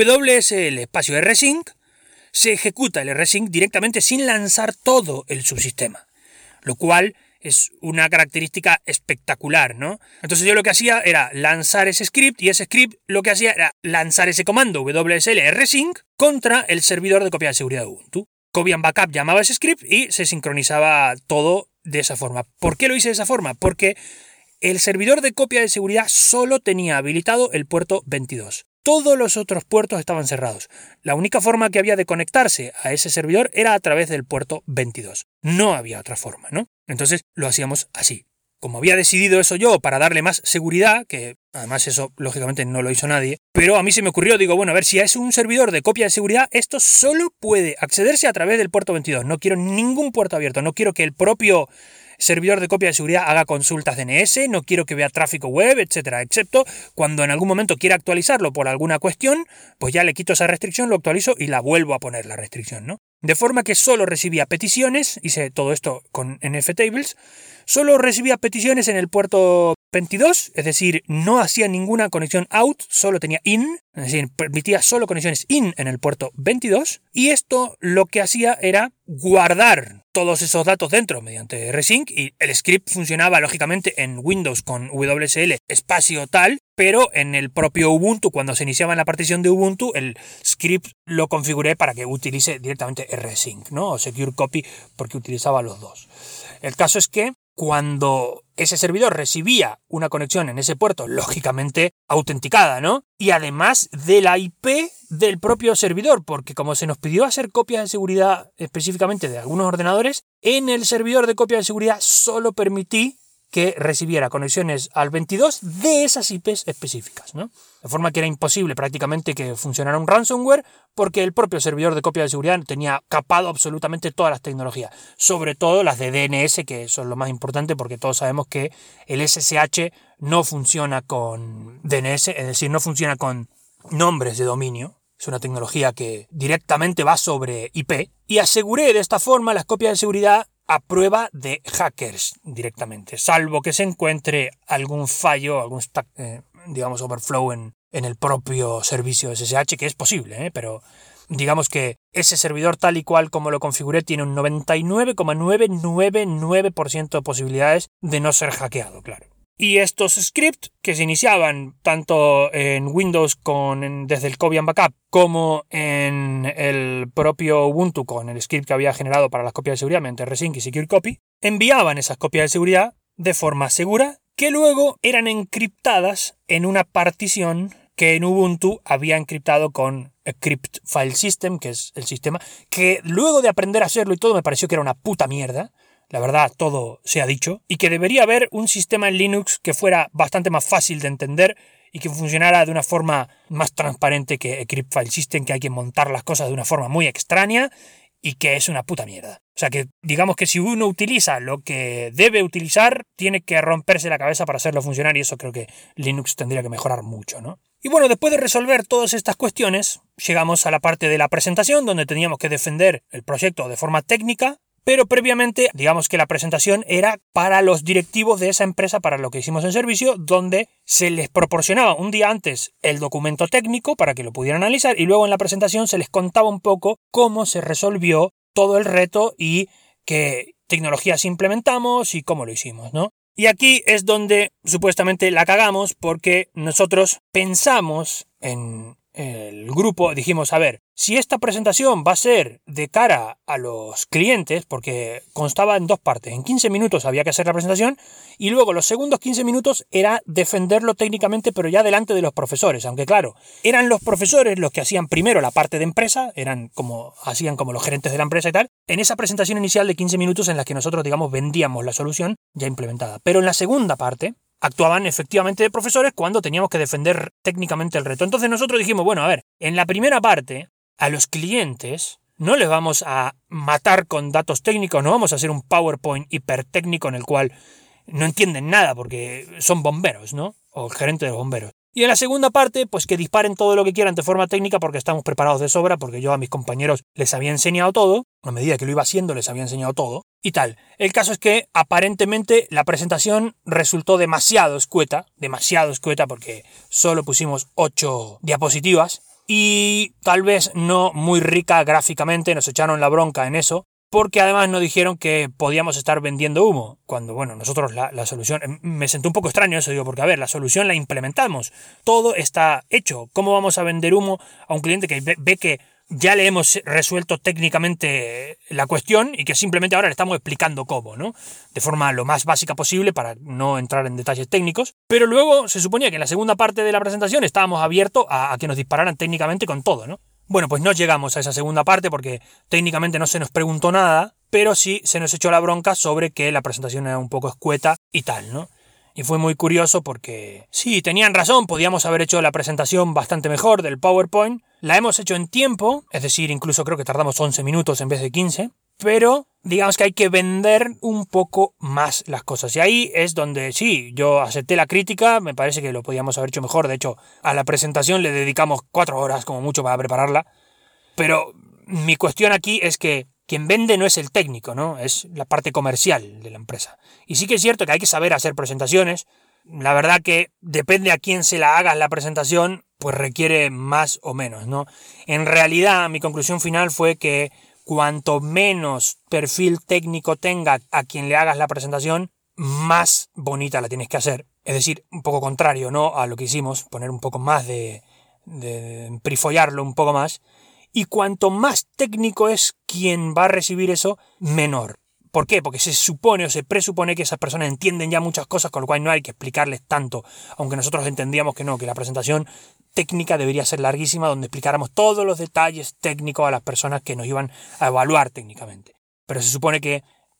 WSL espacio rsync, se ejecuta el rsync directamente sin lanzar todo el subsistema, lo cual es una característica espectacular, ¿no? Entonces yo lo que hacía era lanzar ese script, y ese script lo que hacía era lanzar ese comando WSL rsync contra el servidor de copia de seguridad de Ubuntu. Copy and Backup llamaba ese script y se sincronizaba todo de esa forma. ¿Por qué lo hice de esa forma? Porque el servidor de copia de seguridad solo tenía habilitado el puerto 22. Todos los otros puertos estaban cerrados. La única forma que había de conectarse a ese servidor era a través del puerto 22. No había otra forma, ¿no? Entonces lo hacíamos así. Como había decidido eso yo para darle más seguridad, que además eso lógicamente no lo hizo nadie, pero a mí se me ocurrió, digo, bueno, a ver, si es un servidor de copia de seguridad, esto solo puede accederse a través del puerto 22. No quiero ningún puerto abierto, no quiero que el propio servidor de copia de seguridad haga consultas DNS, no quiero que vea tráfico web, etcétera, excepto cuando en algún momento quiera actualizarlo por alguna cuestión, pues ya le quito esa restricción, lo actualizo y la vuelvo a poner la restricción, ¿no? De forma que solo recibía peticiones, hice todo esto con NFTables, solo recibía peticiones en el puerto 22, es decir, no hacía ninguna conexión out, solo tenía in, es decir, permitía solo conexiones in en el puerto 22, y esto lo que hacía era guardar todos esos datos dentro mediante rsync, y el script funcionaba lógicamente en Windows con WSL espacio tal, pero en el propio Ubuntu, cuando se iniciaba en la partición de Ubuntu, el script lo configuré para que utilice directamente rsync, ¿no? O Secure Copy, porque utilizaba los dos. El caso es que cuando ese servidor recibía una conexión en ese puerto, lógicamente autenticada, ¿no? Y además de la IP del propio servidor, porque como se nos pidió hacer copias de seguridad específicamente de algunos ordenadores, en el servidor de copia de seguridad solo permití que recibiera conexiones al 22 de esas IPs específicas, ¿no? De forma que era imposible prácticamente que funcionara un ransomware porque el propio servidor de copia de seguridad tenía capado absolutamente todas las tecnologías, sobre todo las de DNS, que son lo más importante porque todos sabemos que el SSH no funciona con DNS, es decir, no funciona con nombres de dominio. Es una tecnología que directamente va sobre IP y aseguré de esta forma las copias de seguridad a prueba de hackers directamente, salvo que se encuentre algún fallo, algún stack, overflow en el propio servicio SSH, que es posible, pero digamos que ese servidor tal y cual como lo configuré tiene un 99,999% de posibilidades de no ser hackeado, claro. Y estos scripts que se iniciaban tanto en Windows desde el Cobian Backup como en el propio Ubuntu con el script que había generado para las copias de seguridad mediante Resync y Secure Copy, enviaban esas copias de seguridad de forma segura que luego eran encriptadas en una partición que en Ubuntu había encriptado con Crypt File System, que es el sistema que luego de aprender a hacerlo y todo me pareció que era una puta mierda. La verdad, todo se ha dicho, y que debería haber un sistema en Linux que fuera bastante más fácil de entender y que funcionara de una forma más transparente que Crypt File System, que hay que montar las cosas de una forma muy extraña y que es una puta mierda. O sea que digamos que si uno utiliza lo que debe utilizar, tiene que romperse la cabeza para hacerlo funcionar, y eso creo que Linux tendría que mejorar mucho, ¿no? Y bueno, después de resolver todas estas cuestiones, llegamos a la parte de la presentación, donde teníamos que defender el proyecto de forma técnica. Pero previamente, digamos que la presentación era para los directivos de esa empresa para lo que hicimos en servicio, donde se les proporcionaba un día antes el documento técnico para que lo pudieran analizar y luego en la presentación se les contaba un poco cómo se resolvió todo el reto y qué tecnologías implementamos y cómo lo hicimos, ¿no? Y aquí es donde supuestamente la cagamos porque nosotros pensamos en el grupo, dijimos, a ver, si esta presentación va a ser de cara a los clientes, porque constaba en dos partes, en 15 minutos había que hacer la presentación y luego los segundos 15 minutos era defenderlo técnicamente, pero ya delante de los profesores, aunque claro, eran los profesores los que hacían primero la parte de empresa, hacían como los gerentes de la empresa y tal, en esa presentación inicial de 15 minutos en la que nosotros, digamos, vendíamos la solución ya implementada. Pero en la segunda parte actuaban efectivamente de profesores cuando teníamos que defender técnicamente el reto. Entonces nosotros dijimos, bueno, a ver, en la primera parte, a los clientes no les vamos a matar con datos técnicos, no vamos a hacer un PowerPoint hipertécnico en el cual no entienden nada porque son bomberos, ¿no? O el gerente de los bomberos. Y en la segunda parte, pues que disparen todo lo que quieran de forma técnica porque estamos preparados de sobra, porque yo a mis compañeros les había enseñado todo, a medida que lo iba haciendo les había enseñado todo, y tal. El caso es que aparentemente la presentación resultó demasiado escueta porque solo pusimos 8 diapositivas, y tal vez no muy rica gráficamente, nos echaron la bronca en eso, porque además nos dijeron que podíamos estar vendiendo humo, cuando, bueno, nosotros la solución, me sentó un poco extraño eso, digo, porque a ver, la solución la implementamos, todo está hecho, ¿cómo vamos a vender humo a un cliente que ve que ya le hemos resuelto técnicamente la cuestión y que simplemente ahora le estamos explicando cómo, ¿no? De forma lo más básica posible para no entrar en detalles técnicos, pero luego se suponía que en la segunda parte de la presentación estábamos abiertos a que nos dispararan técnicamente con todo, ¿no? Bueno, pues no llegamos a esa segunda parte porque técnicamente no se nos preguntó nada, pero sí se nos echó la bronca sobre que la presentación era un poco escueta y tal, ¿no? Y fue muy curioso porque sí, tenían razón, podíamos haber hecho la presentación bastante mejor del PowerPoint. La hemos hecho en tiempo, es decir, incluso creo que tardamos 11 minutos en vez de 15, pero digamos que hay que vender un poco más las cosas. Y ahí es donde sí, yo acepté la crítica, me parece que lo podíamos haber hecho mejor. De hecho, a la presentación le dedicamos 4 horas como mucho para prepararla. Pero mi cuestión aquí es que quien vende no es el técnico, ¿no? Es la parte comercial de la empresa. Y sí que es cierto que hay que saber hacer presentaciones. La verdad que depende a quién se la hagas la presentación, pues requiere más o menos, ¿no? En realidad, mi conclusión final fue que cuanto menos perfil técnico tenga a quien le hagas la presentación, más bonita la tienes que hacer. Es decir, un poco contrario, ¿no? A lo que hicimos, poner un poco más de prifollarlo un poco más. Y cuanto más técnico es quien va a recibir eso, menor. ¿Por qué? Porque se supone o se presupone que esas personas entienden ya muchas cosas, con lo cual no hay que explicarles tanto, aunque nosotros entendíamos que no, que la presentación técnica debería ser larguísima, donde explicáramos todos los detalles técnicos a las personas que nos iban a evaluar técnicamente. Pero se supone que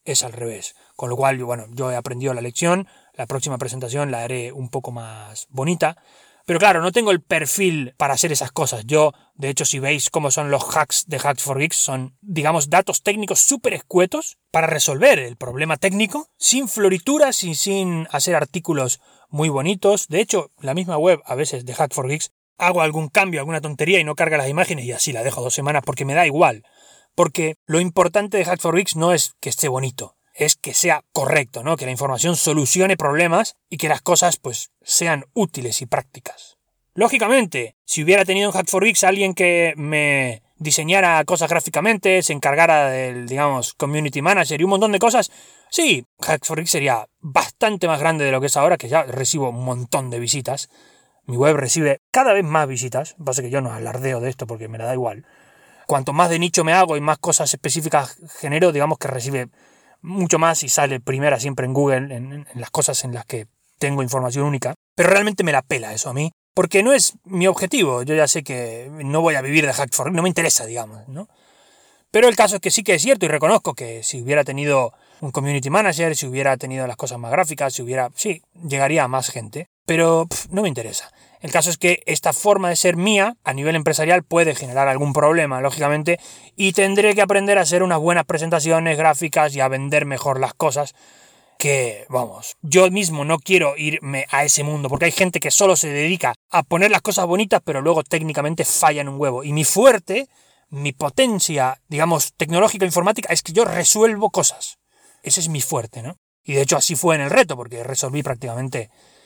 es al revés. Con lo cual, bueno, yo he aprendido la lección, la próxima presentación la haré un poco más bonita. Pero claro, no tengo el perfil para hacer esas cosas. Yo, de hecho, si veis cómo son los hacks de Hacks for Geeks, son, digamos, datos técnicos súper escuetos para resolver el problema técnico, sin florituras y sin hacer artículos muy bonitos. De hecho, la misma web, a veces, de Hacks for Geeks, hago algún cambio, alguna tontería y no carga las imágenes y así la dejo 2 semanas porque me da igual. Porque lo importante de Hacks for Geeks no es que esté bonito, es que sea correcto, ¿no? Que la información solucione problemas y que las cosas, pues, sean útiles y prácticas. Lógicamente, si hubiera tenido en Hacks for Geeks alguien que me diseñara cosas gráficamente, se encargara del, digamos, community manager y un montón de cosas, sí, Hacks for Geeks sería bastante más grande de lo que es ahora, que ya recibo un montón de visitas. Mi web recibe cada vez más visitas, pasa que yo no alardeo de esto porque me da igual. Cuanto más de nicho me hago y más cosas específicas genero, digamos que recibe mucho más y sale primera siempre en Google, en las cosas en las que tengo información única. Pero realmente me la pela eso a mí, porque no es mi objetivo. Yo ya sé que no voy a vivir de Hacks for Geeks, no me interesa, digamos, ¿no? Pero el caso es que sí que es cierto y reconozco que si hubiera tenido un community manager, si hubiera tenido las cosas más gráficas, sí, llegaría a más gente. Pero no me interesa. El caso es que esta forma de ser mía a nivel empresarial puede generar algún problema, lógicamente, y tendré que aprender a hacer unas buenas presentaciones gráficas y a vender mejor las cosas. Que, vamos, yo mismo no quiero irme a ese mundo, porque hay gente que solo se dedica a poner las cosas bonitas, pero luego técnicamente fallan un huevo. Y mi fuerte, mi potencia, digamos, tecnológica informática, es que yo resuelvo cosas. Ese es mi fuerte, ¿no? Y de hecho así fue en el reto, porque resolví prácticamente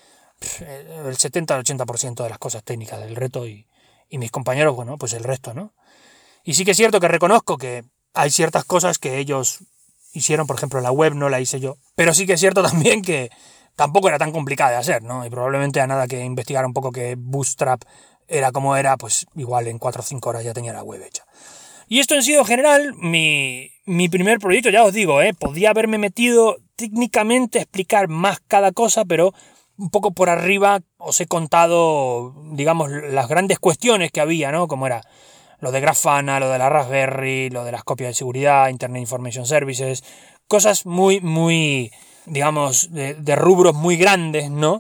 el 70 al 80% de las cosas técnicas del reto y mis compañeros, bueno, pues el resto, ¿no? Y sí que es cierto que reconozco que hay ciertas cosas que ellos hicieron, por ejemplo, la web no la hice yo, pero sí que es cierto también que tampoco era tan complicada de hacer, ¿no? Y probablemente a nada que investigar un poco que Bootstrap era como era, pues igual en 4 o 5 horas ya tenía la web hecha. Y esto en sido general, mi primer proyecto, ya os digo, podía haberme metido técnicamente a explicar más cada cosa, pero un poco por arriba os he contado, digamos, las grandes cuestiones que había, ¿no? Como era lo de Grafana, lo de la Raspberry, lo de las copias de seguridad, Internet Information Services, cosas muy, digamos, de rubros muy grandes, ¿no?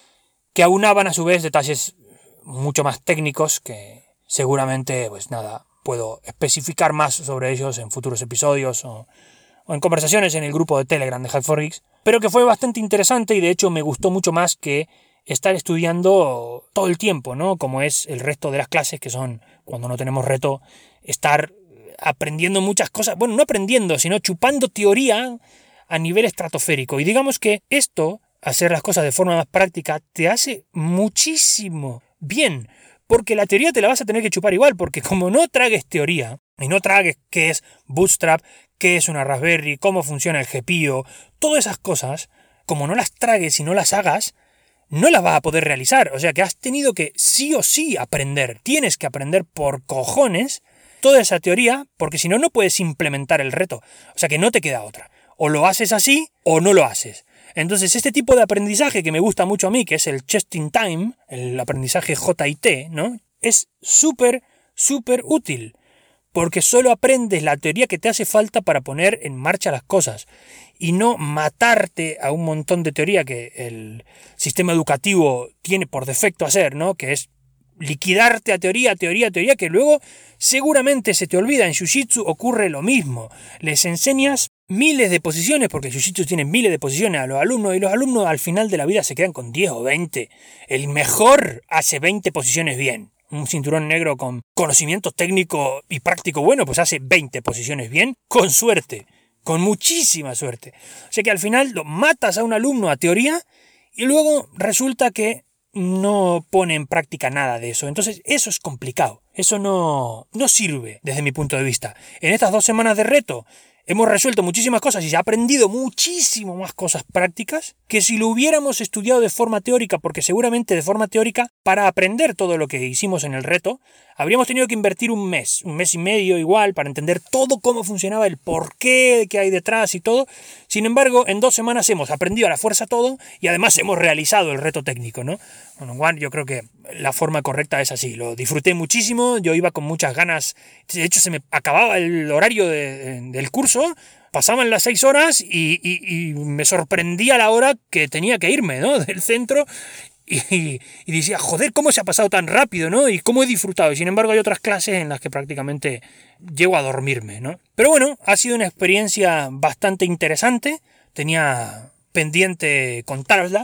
Que aunaban a su vez detalles mucho más técnicos que seguramente, pues nada, puedo especificar más sobre ellos en futuros episodios o en conversaciones en el grupo de Telegram de Hacks for Geeks, pero que fue bastante interesante y de hecho me gustó mucho más que estar estudiando todo el tiempo, ¿no? Como es el resto de las clases, que son, cuando no tenemos reto, estar aprendiendo muchas cosas, bueno, no aprendiendo, sino chupando teoría a nivel estratosférico. Y digamos que esto, hacer las cosas de forma más práctica, te hace muchísimo bien, porque la teoría te la vas a tener que chupar igual, porque como no tragues teoría, y no tragues qué es Bootstrap, qué es una Raspberry, cómo funciona el GPIO, todas esas cosas, como no las tragues y no las hagas, no las vas a poder realizar. O sea que has tenido que sí o sí aprender. Tienes que aprender por cojones toda esa teoría, porque si no, no puedes implementar el reto. O sea que no te queda otra. O lo haces así o no lo haces. Entonces este tipo de aprendizaje que me gusta mucho a mí, que es el just in time, el aprendizaje JIT, ¿no? Es súper útil. Porque solo aprendes la teoría que te hace falta para poner en marcha las cosas y no matarte a un montón de teoría que el sistema educativo tiene por defecto hacer, ¿no? Que es liquidarte a teoría, que luego seguramente se te olvida. En Jiu-Jitsu ocurre lo mismo. Les enseñas miles de posiciones, porque Jiu-Jitsu tiene miles de posiciones a los alumnos, y los alumnos al final de la vida se quedan con 10 o 20. El mejor hace 20 posiciones bien. Un cinturón negro con conocimiento técnico y práctico bueno, pues hace 20 posiciones bien, con suerte, con muchísima suerte. O sea que al final lo matas a un alumno a teoría y luego resulta que no pone en práctica nada de eso. Entonces eso es complicado, eso no sirve desde mi punto de vista. En estas 2 semanas de reto hemos resuelto muchísimas cosas y se ha aprendido muchísimo más cosas prácticas que si lo hubiéramos estudiado de forma teórica, porque seguramente de forma teórica, para aprender todo lo que hicimos en el reto, habríamos tenido que invertir un mes y medio igual, para entender todo cómo funcionaba, el porqué que hay detrás y todo. Sin embargo, en 2 semanas hemos aprendido a la fuerza todo y además hemos realizado el reto técnico, ¿no? Bueno, igual yo creo que la forma correcta es así. Lo disfruté muchísimo, yo iba con muchas ganas. De hecho, se me acababa el horario del curso, pasaban las 6 horas y me sorprendía la hora que tenía que irme, ¿no? Del centro. Y decía, joder, ¿cómo se ha pasado tan rápido, ¿no? Y cómo he disfrutado. Y sin embargo hay otras clases en las que prácticamente llego a dormirme, ¿no? Pero bueno, ha sido una experiencia bastante interesante. Tenía pendiente contárosla.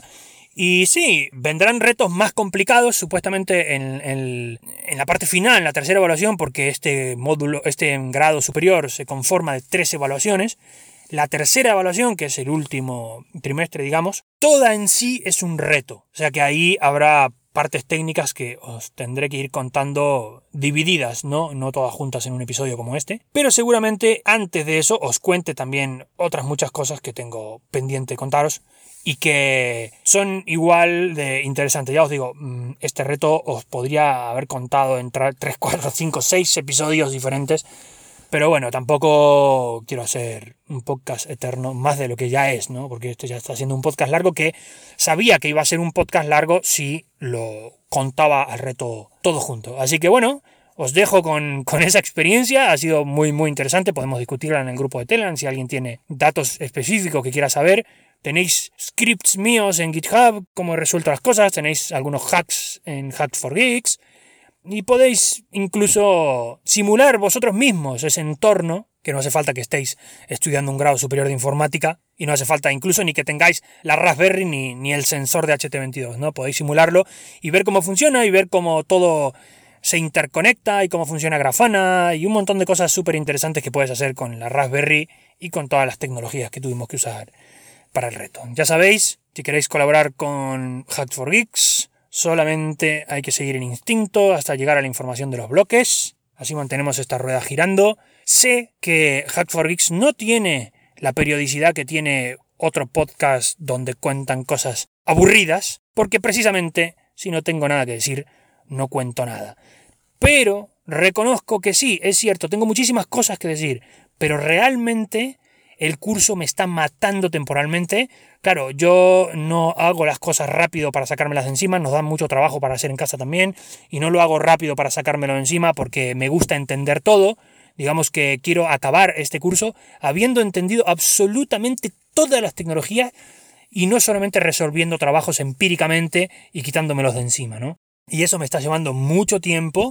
Y sí, vendrán retos más complicados supuestamente en la parte final, en la tercera evaluación, porque este grado superior se conforma de 3 evaluaciones. La tercera evaluación, que es el último trimestre, digamos, toda en sí es un reto. O sea que ahí habrá partes técnicas que os tendré que ir contando divididas, ¿no? No todas juntas en un episodio como este. Pero seguramente antes de eso os cuente también otras muchas cosas que tengo pendiente contaros y que son igual de interesantes. Ya os digo, este reto os podría haber contado en 3, 4, 5, 6 episodios diferentes. Pero bueno, tampoco quiero hacer un podcast eterno más de lo que ya es, ¿no? Porque esto ya está siendo un podcast largo que sabía que iba a ser un podcast largo si lo contaba al reto todo junto. Así que bueno, os dejo con esa experiencia. Ha sido muy, muy interesante. Podemos discutirla en el grupo de Telegram si alguien tiene datos específicos que quiera saber. Tenéis scripts míos en GitHub, cómo he resuelto las cosas. Tenéis algunos hacks en Hack for Geeks. Y podéis incluso simular vosotros mismos ese entorno, que no hace falta que estéis estudiando un grado superior de informática, y no hace falta incluso ni que tengáis la Raspberry ni el sensor de HT22, ¿no? Podéis simularlo y ver cómo funciona y ver cómo todo se interconecta y cómo funciona Grafana y un montón de cosas súper interesantes que puedes hacer con la Raspberry y con todas las tecnologías que tuvimos que usar para el reto. Ya sabéis, si queréis colaborar con Hack for Geeks, solamente hay que seguir el instinto hasta llegar a la información de los bloques. Así mantenemos esta rueda girando. Sé que Hack for Geeks no tiene la periodicidad que tiene otro podcast donde cuentan cosas aburridas, porque precisamente si no tengo nada que decir, no cuento nada. Pero reconozco que sí, es cierto, tengo muchísimas cosas que decir, pero realmente el curso me está matando temporalmente. Claro, yo no hago las cosas rápido para sacármelas de encima, nos dan mucho trabajo para hacer en casa también, y no lo hago rápido para sacármelo de encima porque me gusta entender todo. Digamos que quiero acabar este curso habiendo entendido absolutamente todas las tecnologías y no solamente resolviendo trabajos empíricamente y quitándomelos de encima, ¿no? Y eso me está llevando mucho tiempo.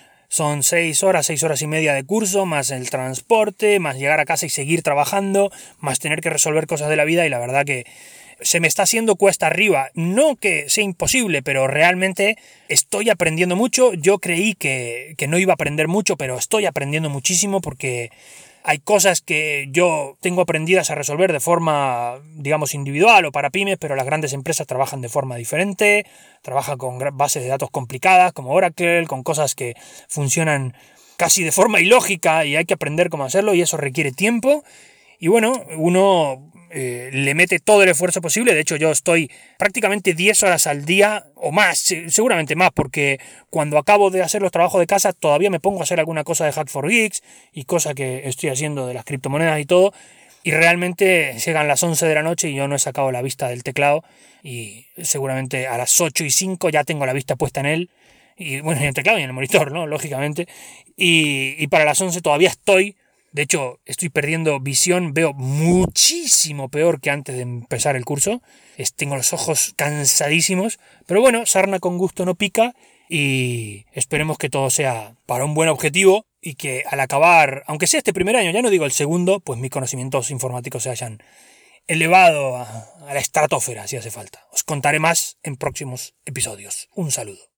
Son 6 horas y media de curso, más el transporte, más llegar a casa y seguir trabajando, más tener que resolver cosas de la vida, y la verdad que se me está haciendo cuesta arriba. No que sea imposible, pero realmente estoy aprendiendo mucho. Yo creí que no iba a aprender mucho, pero estoy aprendiendo muchísimo porque hay cosas que yo tengo aprendidas a resolver de forma, digamos, individual o para pymes, pero las grandes empresas trabajan de forma diferente, trabajan con bases de datos complicadas como Oracle, con cosas que funcionan casi de forma ilógica y hay que aprender cómo hacerlo y eso requiere tiempo. Y bueno, uno le mete todo el esfuerzo posible. De hecho, yo estoy prácticamente 10 horas al día o más, seguramente más, porque cuando acabo de hacer los trabajos de casa todavía me pongo a hacer alguna cosa de Hack for Geeks y cosa que estoy haciendo de las criptomonedas y todo. Y realmente llegan las 11 de la noche y yo no he sacado la vista del teclado y seguramente a las 8:05 ya tengo la vista puesta en él. Y bueno, en el teclado y en el monitor, ¿no? Lógicamente. Y para las 11 todavía estoy. De hecho, estoy perdiendo visión, veo muchísimo peor que antes de empezar el curso. Tengo los ojos cansadísimos. Pero bueno, sarna con gusto no pica y esperemos que todo sea para un buen objetivo y que al acabar, aunque sea este primer año, ya no digo el segundo, pues mis conocimientos informáticos se hayan elevado a la estratosfera si hace falta. Os contaré más en próximos episodios. Un saludo.